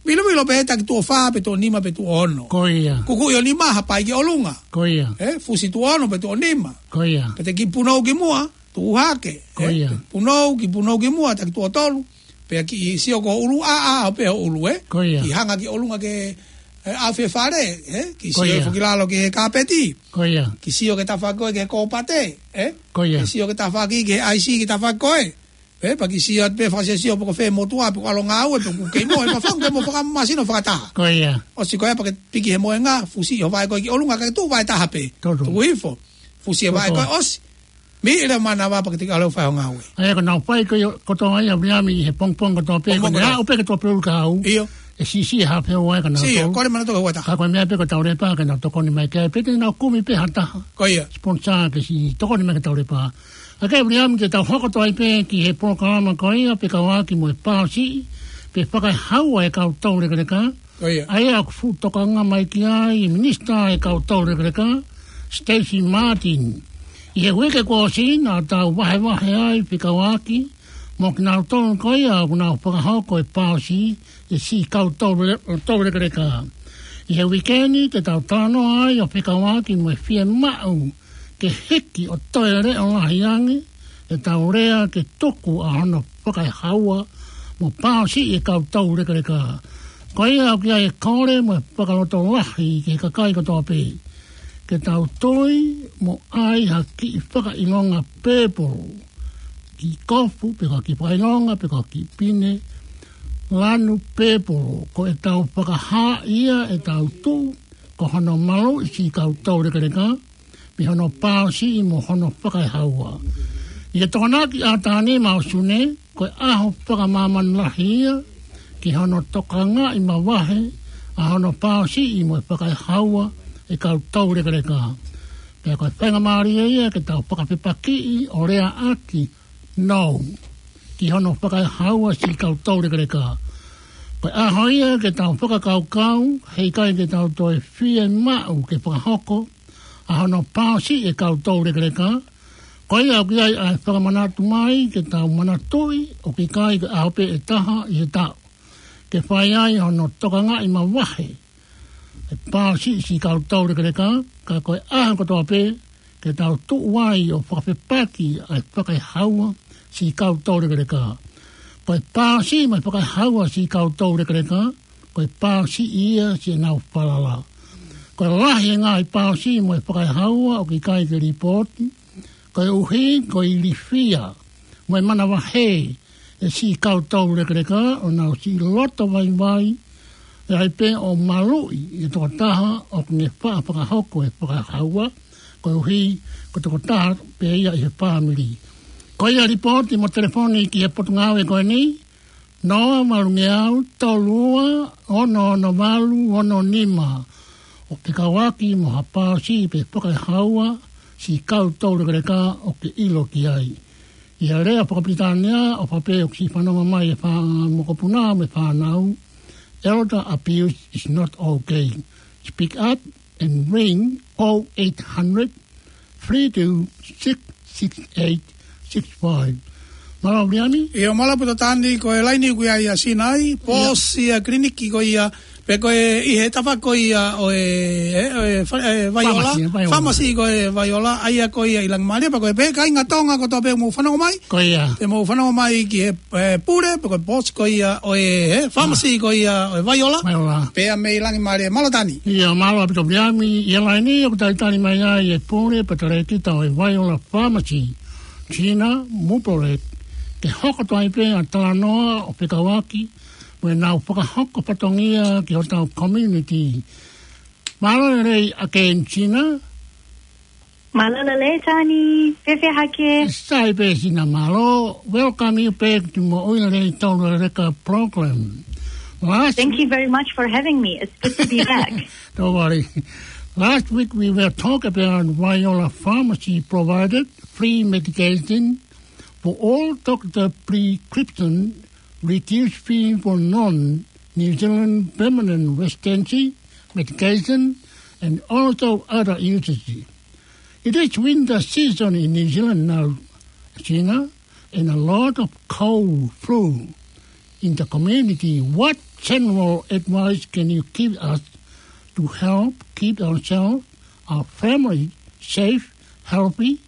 Milo milo pe ta tu fa pe tu nima pe tu ono. Koia. Kuku yo nima hapa ki olunga. Koia. Eh, fusi tu ono pe tu nima. Koia. Pe te ki puno ki mua, tu hake. Koia. Eh, puno ki puno ki mua ta tu tolu. Pe ki si ko ulu a a pe ulu eh. Koia. Ki hanga ki olunga ke a fe fare, eh? Ki si fo ki lalo ke kapeti. Koia. Ki si ke ta fa ko ke ko pate, eh? Koia. Ki si ke ta fa ki ke I C ki ta fa ko eh. Eh, pa ki si at pe fa se si po fe motua po alo nga o pe ke mo e pa fa ke mo fa masino fa ta. Koia. O si ko e pa ke piki he mo nga fusi o vai ko ki olunga ka tu vai ta hape. Tu ifo. Fusi vai ko os. Mi ere mana va pa ke alo fa nga o. Ai ko na pai ko ko to ai a mi he pong pong ko to pe ko na o pe ko to pe ka u. Io. E si si ha pe o ai ka na to. Si, ko le mana to ko ta. Ka ko me pe ko ta ore pa ka na to ko ni mai ke pe te na ku mi pe hata. Ko ia. Sponsor ke si to ko ni mai ka ta ore pa. Akai William ke tau hoko toi pe ki he programa ko ia pe ka wa ki mo pa si pe pa hau e ka tau le ka. Ai a fu to ka nga mai ki ai minister e ka tau le ka. Stacey Martin. Ie we ke ko si na tau wa wa ai pe ka wa ki mo na to ko ia na pa hoko e pa si e si ka tau le tau le ka. Ie weekend te tau tano ai o pe ka wa ki mo fie mau. Ke heki o toere o lahiangi, e taurea ke toku a hana whakai haua, mo pāsi e kau tau reka reka. Koe au ki ai kore mo e whakaloto lahi ke kakai katoa pē. Ke tau toi mo ai ha ki whaka ilonga pēporo. Ki kofu, pe ka ki pailonga, pe ka ki pine, lanu pēporo. Ko e tau whakaha ia e tau tu, ko hana malo i si kau tau reka reka. Mi hono pāsi i mo hono whakai haua. I e tokana ki a tāne mau sune, koe aho whakamaman lahi ia, ki hono tokanga i ma wahe, a hono pāsi i mo whakai haua, e kau tau reka reka. Pea koe whenga maari ia, ke tau whakapipaki i o rea aki, no. Ki hono whakai haua si kau tau reka reka. Koe aho ia, ke tau whakakau kau, hei kai ke tau toi whie mau ke whakahoko, a hono pāsi e kau tau reka reka. Koe au ki ai ai whakamanatu mai ke tau manatui o ki kai ke aope e taha i e tau. Ke whai ai hono tokanga i ma wahe. E pāsi si kau tau reka reka, ka koe ahan kotoa pe, ke tau tu wai o whakapepaki ai whakai haua si kau tau reka reka. Koe pāsi mai whakai haua si kau tau reka reka, koe pāsi ia si e nau whalala. Koe lahi ngā i pāsi mo e whakai haua o ki kai ke ripoti. Koe uhi, koe i rifia. Mo e mana wahe e si kau tau reka reka o nau si loto vai vai. E ai pe o malui e toko taha o kine wha whakahoko e whakai haua. Koe uhi, ko toko taha pe ia i he whamiri. Koe i a ripoti mo telefoni ki e potungau e koe ni. Noa marungi au, tau lua, ono ono malu, ono nima. O ke kawaki mo hapāsi pe whakai haua si kau tau reka reka o ke ilo ki ai. I a rea whakapitania o pape o ki whanonga mai e wha mokopuna me whanau. Elder abuse is not okay. Speak up and ring oh eight hundred, three two six, six eight six five. Mara Briani? E o malaputa tāni ko e laini kui ai a sinai, pōsi a kliniki ko ia, pe ko e i he tawa ko ia o e, e, e vaiola, pharmacy ko e vaiola, ai a ko ia ilang maria, pa ko e pe kai ngatonga ko tō pe mo whanau mai, ko ia. Te mo whanau mai ki e, e pure, pe ko e pōsi ko ia o e, e pharmacy ko ia o e vaiola, pe a me ilangi maria, malo tani. Ia, malo apito Briani, i a laini o taitani mai ai e pure, pe tare kita o e vaiola pharmacy, China, Mupore, ke hoko toai pe a talanoa o Pekawaki, mo e nau whakahoko patongia ki o tau community. Malala rei a ke in China? Malala le tani, pepe hake. Sai pe sina malo. Welcome you back to mo oina rei tau reka program. Last Thank you very much for having me. It's good to be back. Don't worry. Last week we were talking about Viola Pharmacy provided free medication for all doctor prescription, reduced fee for non-New Zealand permanent residency, medication, and also other uses. It is winter season in New Zealand now, China, and a lot of cold flu in the community. What general advice can you give us to help keep ourselves, our family, safe, healthy?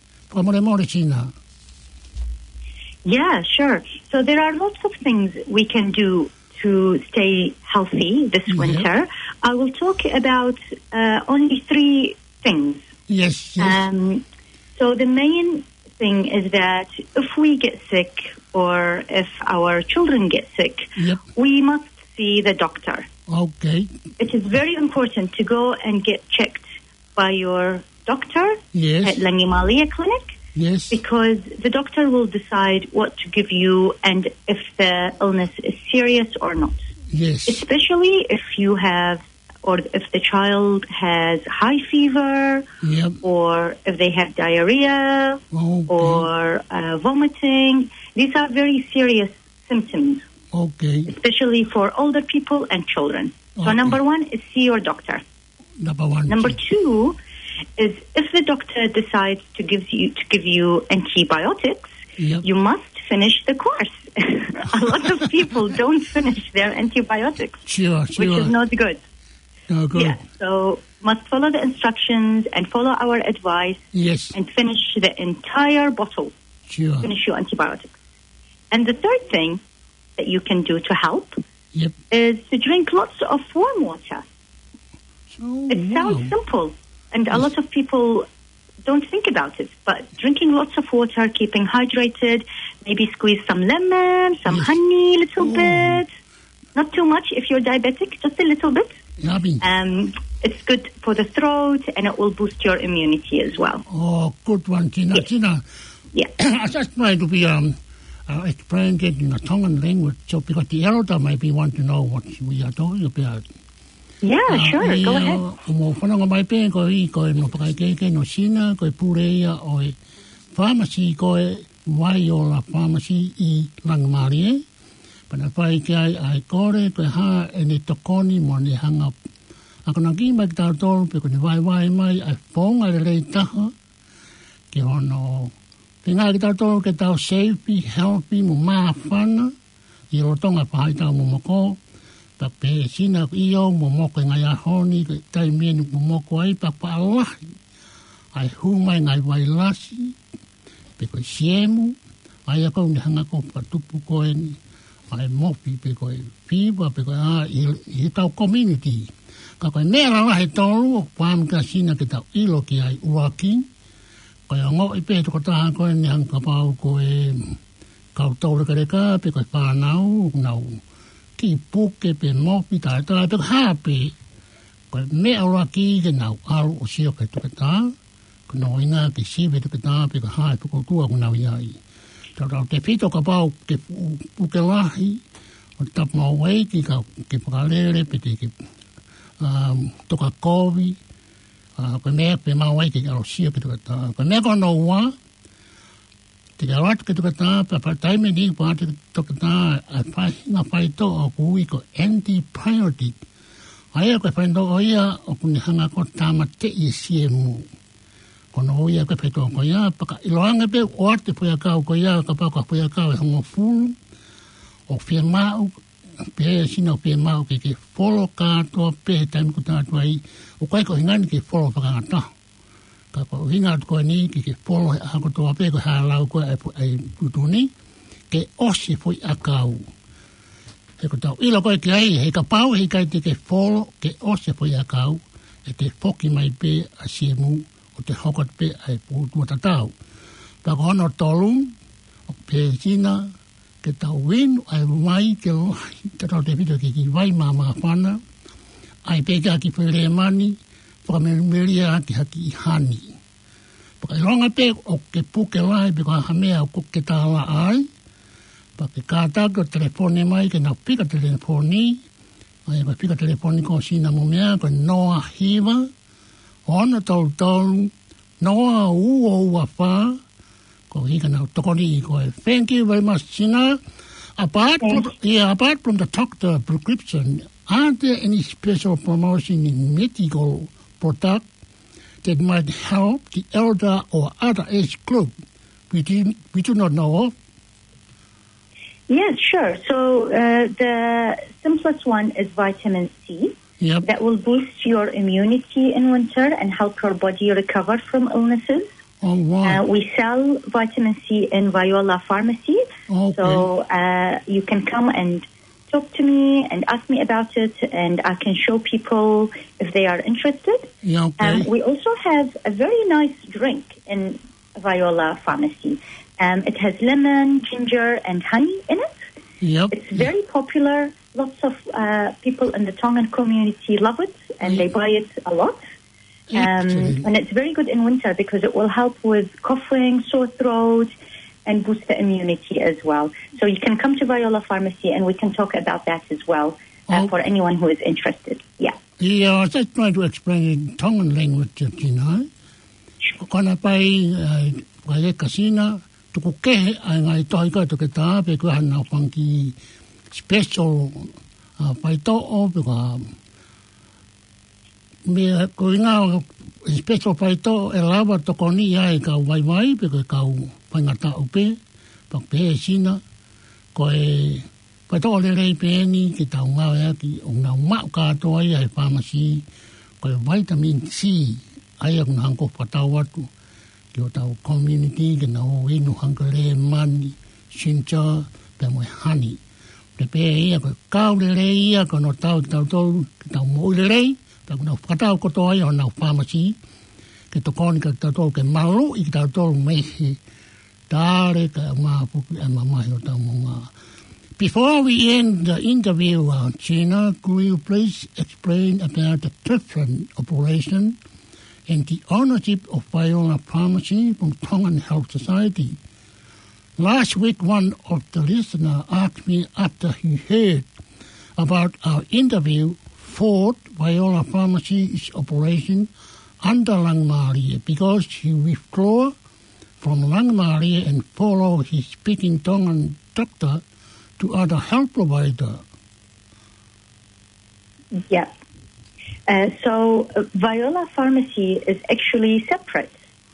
Yeah, sure. So there are lots of things we can do to stay healthy this Yeah. winter. I will talk about uh, only three things. Yes, yes. Um, so the main thing is that if we get sick or if our children get sick, Yep. we must see the doctor. Okay. It is very important to go and get checked by your doctor Yes. at Langimalia Clinic, Yes. because the doctor will decide what to give you and if the illness is serious or not. Yes. Especially if you have, or if the child has high fever, Yep. or if they have diarrhea, Okay. or uh, vomiting. These are very serious symptoms, Okay. especially for older people and children. So Okay. number one is see your doctor. Number one. Number two is if the doctor decides to give you to give you antibiotics, Yep. you must finish the course. A lot of people don't finish their antibiotics, Sure, which sure. is not good. No, good. Yeah, so must follow the instructions and follow our advice Yes, and finish the entire bottle. sure. Finish your antibiotics. And the third thing that you can do to help Yep. is to drink lots of warm water. Oh, It wow. sounds simple, and a lot of people don't think about it. But drinking lots of water, keeping hydrated, maybe squeeze some lemon, some Yes. honey, a little Oh. bit. Not too much if you're diabetic, just a little bit. Yummy. Um, it's good for the throat, and it will boost your immunity as well. Oh, good one, Tina. Yes. Tina, Yeah. I just trying to be um, uh, explained it in a Tongan language, so because the elder maybe want to know what we are talking about. Yeah, Ah, sure. Go i, ahead. uh, Mo whananga mai pē ko i ko e no whakaikeke no sina, ko e pureia o e pharmacy ko e wai o la pharmacy i Langamarie. Pana whai ke ai ai kore, ko e ha e ne tokoni mo ne hanga. Ako na ki mai ki tau tolu, pe ko ne vai vai mai ai whonga le rei taha. Ke hono, pe ngā ki tau tolu ke tau safety, healthy, mo maa whana. I rotonga pahai tau mo moko. Pa pe sina iyo mo moko ngai ahoni, ke tai mienu mo moko ai pa pa alahi. Ai humai ngai vai lasi, pe koe siemu, ai akau ni hanga ko pa tupu koe ni, ai mopi pe koe piwa, pe koe a i, i tau community. Ka koe mea lahi tolu, o pāmu ka sina ke tau ilo ki ai uaki, koe ango i pe toko taha koe ni hanga pau koe kau taure kareka, pe koe pānau, nau, ki puke pe mopi tae tae pe hape ko me aura ki ke nau aru o sio ke tuka ta ko no inga ke sive tuka ta pe ka hae ko tua ko nau iai tau tau te pito ka pau ke puke lahi o tap mau wei ki ka ke pakalere pe te ke um, toka kovi uh, ko me pe mau wei ke aru sio ke tuka ta ko me ko no wa te ka rat ke tuka tā, pa pa taime ni pa te tuka tā, a whai ngā whai tō o kui ko antibiotic. Aia koe whai tō o ia, o kuni hanga ko tāma te i sie mu. Kono o ia koe whai tō ko ia, paka iloanga pe o ate pui akau ko ia, ka paka pui akau e hongo fulu, o whia mau, pe sina o whia mau ke ke wholo kātoa, pe taime ko tātua i, o koe ko hingani ke wholo whakangatahu. Ka ko hinga ko ni ki ke polo a ko to ape ko ha lau ko ai putuni ke osi foi akau e ko tau ilo ko ke ai he ka pau he kai te ke polo ke osi foi akau e te foki mai pe a siemu o te hokot pe ai putu tatau pa ko no tolum o pe sina ke tau win ai mai ke te tau te video ke ki vai mama fana ai pe ka ki fere mani whakameria haki haki i hani. Paka i ronga pe o ke puke lai pe ka hamea o kuke tāla ai. Paka kātaka o telefone mai ke nau pika telefoni. Ai ka pika telefoni ko sina mo mea ko noa hiva. Ona tau tau. Noa ua ua wha. Ko hika nau tokoni i koe. Thank you very much, Sina. Apart from, yeah, apart from the doctor prescription, are there any special promotion in medical product that might help the elder or other age group we do, we do not know of? Yes, sure. So uh, the simplest one is vitamin C. Yep. That will boost your immunity in winter and help your body recover from illnesses. Oh, wow. Uh, we sell vitamin C in Viola Pharmacy. Okay. So uh, you can come and talk to me and ask me about it, and I can show people if they are interested. Yeah, okay. Um, we also have a very nice drink in Viola Pharmacy. Um, it has lemon, ginger, and honey in it. Yep. It's very popular. Lots of uh, people in the Tongan community love it, and they buy it a lot. Um, and it's very good in winter because it will help with coughing, sore throat, and boost the immunity as well. So you can come to Viola Pharmacy, and we can talk about that as well uh, Oh. for anyone who is interested. Yeah. Yeah, I was just trying to explain in Tongan language, you know. Kana pai, kai e kasina, tuku kehe, ai ngai tohi kai tuke tā, pe kua hana whanki special uh, pai to'o, pe kua me ko inga special pai to'o e lawa toko ni ai kau vai vai, pe kua kau paingata upe, pak pe e sina, ko e pai to'o le rei pe ni, ki tau ngau ea ki o ngau mau kātoa i ai pharmacy, ko e vitamin C, ai ak nang ko patau atu ki o tau community ki na o inu hangale mani sincha pe mo honey pe pe ia ko kau le le ia ko no tau tau tau ki tau mo le le pe ko no patau ko to ai o na pharmacy ki to kon ka tau ke malu i tau tau me tare ka ma pu ma ma o tau mo nga. Before we end the interview, uh, Gina, could you please explain about the different operation and the ownership of Viola Pharmacy from Tongan Health Society? Last week, one of the listeners asked me after he heard about our interview, thought Viola Pharmacy's operation under Langmaria because he withdrew from Langmaria and followed his speaking Tongan doctor to other health provider. Yeah. Uh, so uh, Viola Pharmacy is actually separate,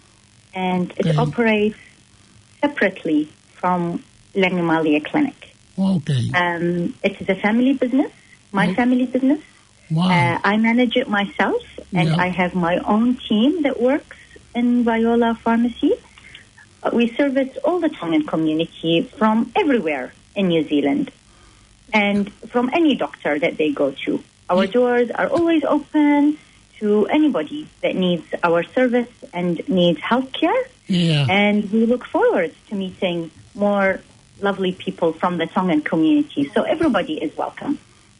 and it Okay. operates separately from Langmalia Clinic. Okay. Um, it is a family business, my Oh. family business. Wow. Uh, I manage it myself, and Yeah. I have my own team that works in Viola Pharmacy. Uh, we service all the Tongan community from everywhere in New Zealand, and from any doctor that they go to. Our doors are always open to anybody that needs our service and needs health care. Yeah. And we look forward to meeting more lovely people from the Tongan community. So everybody is welcome.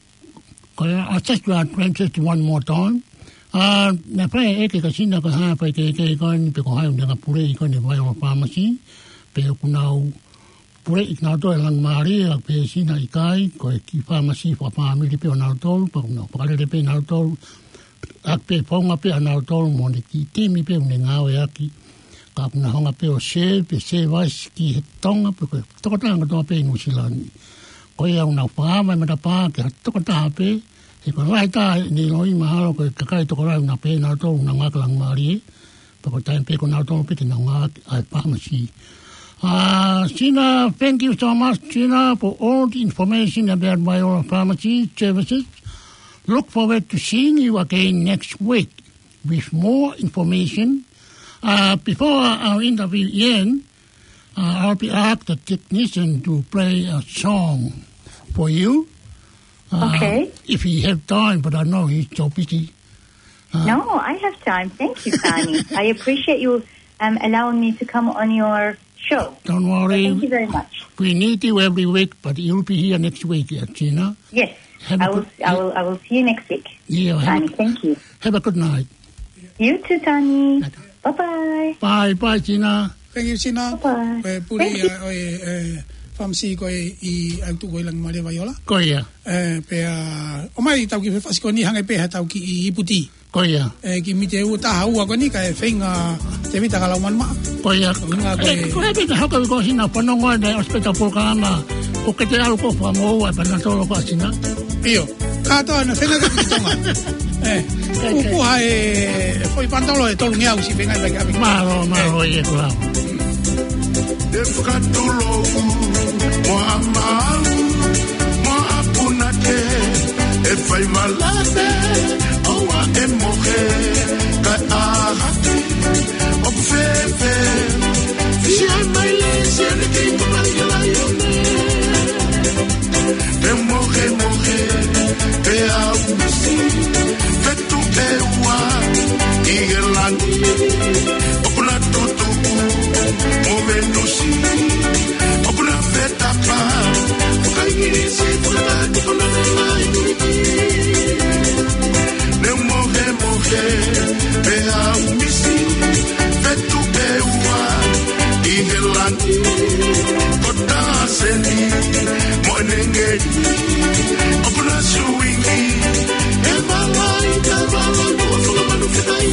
Okay, I'll just uh, translate one more time. Uh, na pai e ke kasina ka ha pai ke ke ko ni pe ko ha nga pure i ko ni Viola Pharmacy pe ku nau pure i na to lang mari pe sina i kai ko ki pharmacy for family pe na to pe no pa le pe na to ak pe ponga pe na to mo ni ki ti mi pe ni nga o ya ki ka na honga pe o se pe se vai ki tonga pe ko to ko tanga to pe New Zealand ko ia una pa ma ma pa ke to ko ta pe e ko lai ta ni loi mahalo ko ka kai to ko lai na pe na to na nga lang mari pe ko tai pe ko na to pe na nga ai pharmacy. Uh, Gina, thank you so much, Gina, for all the information about Viola Pharmacy services. Look forward to seeing you again next week with more information. Uh, before our interview ends, uh, I'll be asked the technician to play a song for you. Uh, Okay. If he have time, but I know he's so busy. Uh, No, I have time. Thank you, Tani. I appreciate you um, allowing me to come on your show. Don't worry. Thank you very much. We need you every week, but you'll be here next week, uh, Gina. Yes, Have a I will. good- I will. I will see you next week. Yeah, have Tani, a, thank you. have a good night. You too, Tani. Bye bye. Bye, bye, Gina. Thank you, Sina. Bye-bye. Pe puri Thank you. o e pharmacy ko e i au tu ko lang Maria Viola. Koia, Eh pe a o mai tau ki fe fasiko ni hanga pe ha tau ki i iputi. koia, Eh ki mi te u ta hau ko ni ka e fenga te vita kala wan ma. koia. Nga koe- Eh, koe pita haka wiko sina panongo de hospital programa. O ke te alu ko wha mo ua pana tolo ko sina. Iyo. Ka to na fenga ka ki tonga. Eh. Ku ku ha e foi pantolo e tolu ngau si fenga ba ka. Malo, malo, e kua. Efkatulo Mohamau Mohapunate Efai malade Owa emohe Kai ahati Okfefe Fishia maile Siene kinko magila yone Emohe mohe Te ausi Fetu ewa Igelani Okuna tutuku Movenusi Okuna fetapa Fukangirisi Fulani Kuna nela Ingiriki Ne mohe mohe Pea umisi Fetu ewa Igelani Kota seni Moenengeri Okuna suingi Emalai Kavala Kufula Manufetai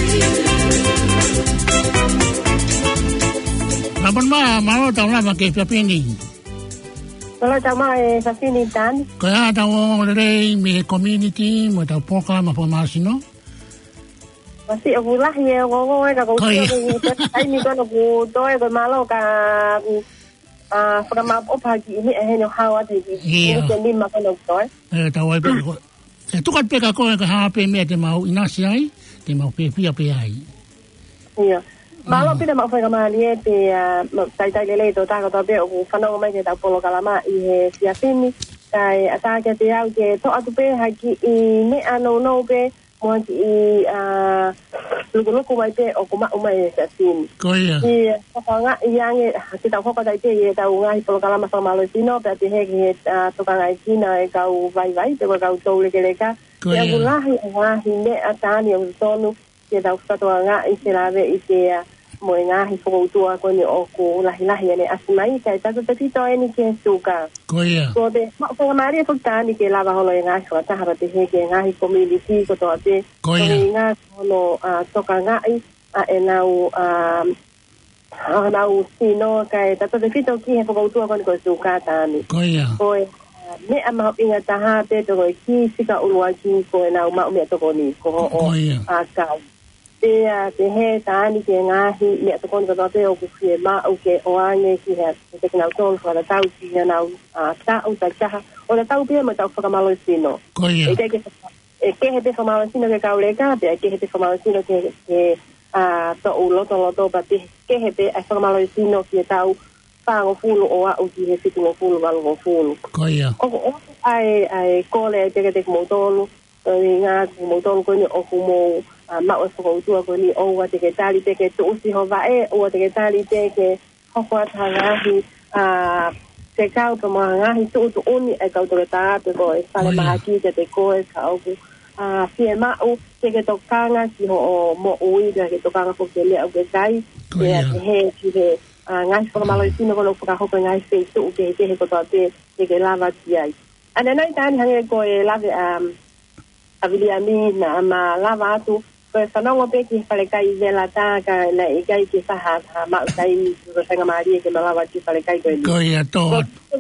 Laban ma malo tau lama ke Papini. Kalau tau ma e Papini tan. Kaya tau le me community mo tau poka ma pomasino. Masih aku lah ya ngomong e ka ko ai ni ko no ko to e ko malo ka ah fra ma op hagi ni e no hawa de ni ke ni ma ko no to. Eh tau ai pe ko. E tu ka pe ka ko ka ha pe me te mau inasi ai, te mau pe pia pe ai. Iya. Malo pida ma fai kama ni pe tai tai le le to ta ko to pe o fa no mai ke ta polo kalama i he sia pini kai ata ke te au ke to atu pe haki i me ano no pe mo ki a lu lu ko mai pe o ko ma o mai sia pini ko ia i pa nga yang e ki ta ko ka tai te ye ta nga i polo kalama sa malo sino pe te he ki to ka ngai kina e ka u vai vai te ko ka to le ke le ka e u la hi nga hi me ata ni o tonu ke da ufato nga i se lave i te mo nga hi fo tu a ko ni o ko la hi la hi ne asimai ka ta ta ti to ni ke suka ko ia ko de ma fo ma ri fo ta ni ke lava holo nga so ta ha te he ke nga hi community ko to te ko ia nga holo a to ka nga i a e na u a a na u sino ka ta ta ti to ki he fo tu a ko ni ko suka ta ni ko ia ko me ama inga ta ha te to ki sika ulwa ki ko na ma me to ko ni ko o a ka te te he ta ni ke nga hi me to ko ni ko te o ku fi ma o ke o ane ki he te ke na to ko la tau ki na a ta o ta cha o la tau pe me ta fa malo sino ko ia e ke e ke he te fa malo sino ke ka ule ka te ke he te fa malo sino ke ke a to o lo to lo to pa te ke he te fa malo sino ki tau pa o fulu o a o ki he fitu o fulu valo o fulu ko ia o o ai ai ko le te ke te mo tolu nga mo tolu ko ni o ko mo ma o fo tu ko ni o wa te ke tali te ke tu si ho va e o te ke tali te ke ho ko ta nga hi a te ka o ma nga hi tu tu uni e ka to ta te ko e fa ma ki te te ko e ka o a fi ma o te ke to ka nga si ho mo o i te ke to ka nga fo ke le o ke kai te he ki he a nga fo ma lo si no ko lo ka ho ko nga se tu ke te he ko to te te ke lava ti ai ana nai tan hange ko e lave um avili ami na ma lava tu ko fa no pe ki fa le kai de la ta ka la e kai ki fa ha ma kai ko sa nga mari ke ma lava ti fa le kai ko ni ko ia to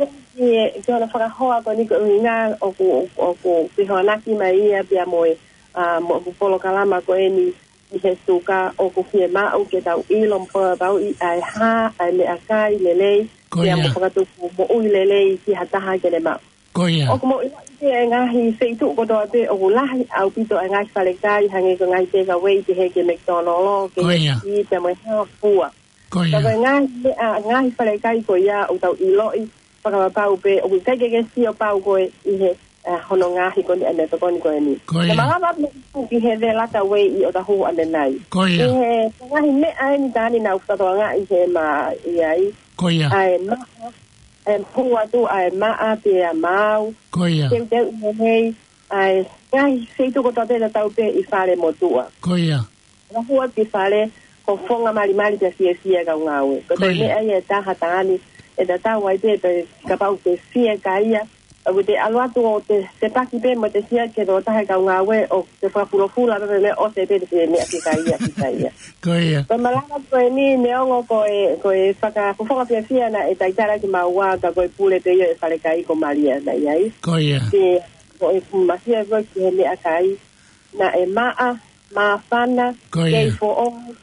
e ko na fa ho ko ni ko nga o ko o ko ki ho na ki mai e pia mo a mo polo kalama ko ni i he suka o ko fi ma o ke ta i lom po ba i ai ha ai le akai le le ya mo fa tu mo u le le ki ha ta ha ke le ma ko ia o ko mo i nga hi se tu ko do te o la au pito nga fa le kai hange ko nga te ga wei te he ke McDonald ke i te mo ha fua ko ia nga nga hi fa le kai ko ia o tau i lo i pa ka pa u pe o kai ke ke si o pa u ko i he hono nga hi ko ni ane to ko ni ko ni ko ia ma ma ki he de la ta wei i o ta hu ane nai ko ia e nga hi me ai ni tani na u ta to nga i he ma i ai ko ia ai ma em hua tu ai ma a pe a mau ko ia te te hei ai ai sei tu ko ta te ta pe i fare mo tua ko ia na hua pi fare ko fonga mali mali te sia sia ga ngawe ko te me ai ta ha tani e da ta wai te ka pau te sia ka ia o te alwa tu o te te paki pe mo te sia ke do ta ga ngawe o te fa pulo fula pe me o te pe te me aki ka ia ka ia ko ia ko malanga ko ni ne o ko e ko e faka ko fonga pe sia na e ta tara ki maua ka ko pule te ia e fale kai ko maria na ia ko ia ke ko e masia ko ki le akai na e maa ma fana ko ke ia fo o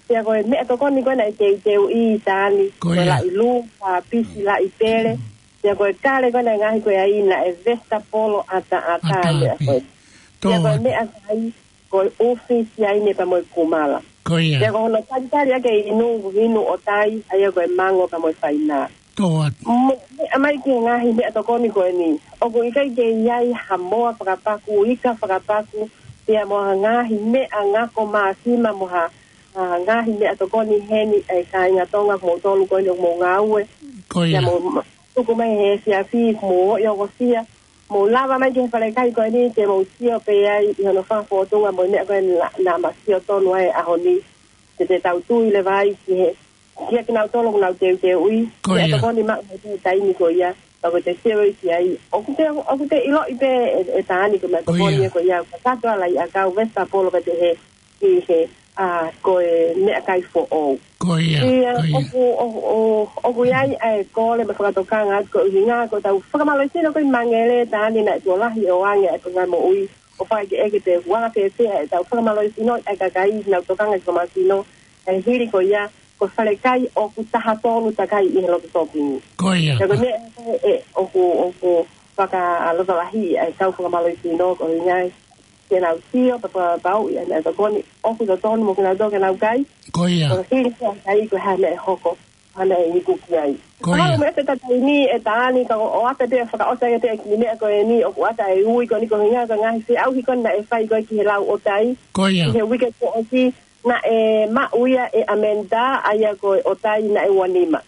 Tia koe mea toko ni koe na i teu teu i tāni. Koe la i lu, pa pisi la i pere. Tia koe kare koe na ngahi koe ai na e vesta polo ata ata mea koe. Tia koe mea kai koe ofisi ai ne pa moe kumala. Tia koe hono tari ake inu hinu o tai ai koe mango pa moe whaina. Toa. Amai ki ngahi mea toko ni koe ni. Oku ika i ke iai hamoa whakapaku, ika whakapaku. Tia moha ngahi mea ngako maasima moha ngahi mea toko ni heni e kai ngā tonga mo tolu koe ni mo ngāue. Tia mo tuku mai he sia fi mo yoko sia. Mo lava mai ke whare kai koe ni te mo sio pe ai i hono whawhotunga mo nea koe nā ma sio tonu ai aho ni. Te te tau tui le vai ki he. Kia ki nau tolu nau teu teu ui. Mea toko ni mak mo te taini koe ia. Tau te seo i si ai. Oku te, oku te ilo i pe e tāni koe mea toko ni e koe ia. Kato ala i a kau vesta polo ka te he i he. Ah, koe mea kai fo o. Koe ia, koe ia. Oku, oku, oku iai e kole me whakatokanga ko uhi ngā ko tau whakamalo sino koe mangele tāni na tō lahi o ange e tonga mo ui o whae ke eke te wanga te tea e tau whakamalo sino e kakai na tokanga ko masino e hiri ko ia ko whare kai oku taha tonu takai i he loto tōpingi. Koe ia. Koe mea e oku, oku whaka loto lahi e tau whakamalo sino ko uhi ngai. Kena usio papa bau ia na to koni oku to tonu mo kena do kena ukai ko ia ko hiri ko ai ko hana hoko hana i ku kai ko ia me te tata ni e tani ka o ata te fa o ta te ki me ko ni o ata e ui ko ni ko nga ka nga si au hi kon na e fai ko ki lau o tai ko ia he wicket ko ki na e ma uia e amenda ai ko o tai na e wanima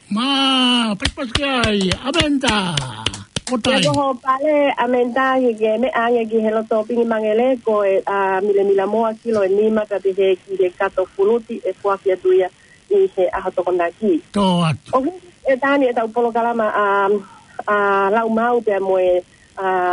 ma pas kai amenda Kotai. Ko pale amenda ke me anga ki helo topingi mangele ko e a mile mila moa kilo e nima ka te he ki he kato fuluti e fua fia tuia i he aha toko naki. Toat. O e tani e tau polo kalama a a lau mau pe moe a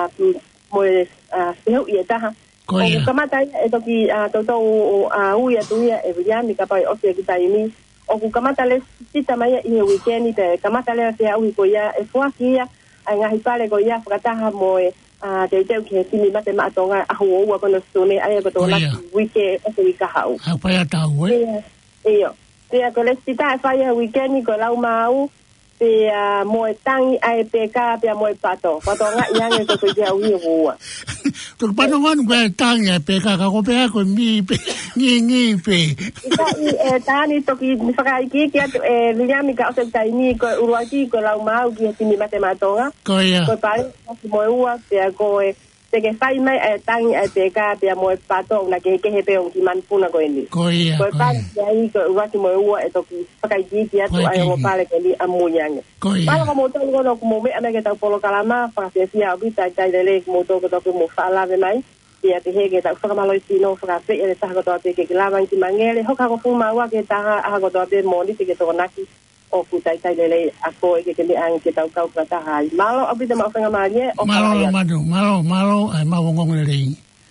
moe a seu i e taha. Koia. O kamata e toki a tautou a uia tuia e viani ka pai osia ki taimi. O kamata le sita mai i he weekendi te kamata le se au i ko ia e fua kia ai ngahi pale ko ia whakataha moe a te teu ki he tini mate maatonga ahu oua kono stone ai ko tō laki wike ose wika hau. Hau pai atau, eh? Iyo. Tia ko lestita e whai a wikendi ko lau mau pe moe tangi ai peka pe moe pato. Pato ngā iange ko ko ia ui hua. Tuk pato ngānu koe tangi ai peka ka ko pea ko mi pe, ngi ngi pe. Ika i e tāni toki whakaiki ki atu e liami ka ose taini ko uruaki ko lau mau ki he tini mate maatonga. Ko ia. Ko pare kasi moe ua pea ko e te ke whai mai ai tangi ai peka pea moe pato na ke ke he peong ki manpuna ko eni. Ko ia, ko ia. Ko pare ki ai ko uruaki moe ua e toki whakaiki ki atu ai o pare ke ni amuyange. Ko ia. Pala ko mo tō kono ko mo me ame ke tau polo kalama whakawhia au bita tai lele ko mo tō ko tō mo whaalave mai. Ia te hege tau whakamalo i sino whakawhi e le taha kotoa te ke lawan ki mangere. Hoka ko fuma ua ke taha aha kotoa te mōni te ke tō naki o kutai tai lele a koe ke ke me angi ke tau kau kata hai. Malo au bita ma whenga marie o malo lo madu, malo, malo, ai ma wongong le rei.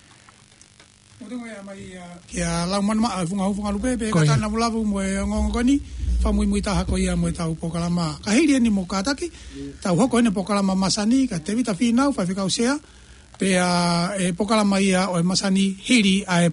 Motungo ia mai kia lau manama ai funga hufunga lupe pe kata na mulavu mo e ngongo koni fa mui mui taha ko ia mo tau pokalama. Ka hiri ni mo kataki tau hoko ene pokalama masani ka te vita finau fa fika usea pe e pokalama ia o masani hiri ai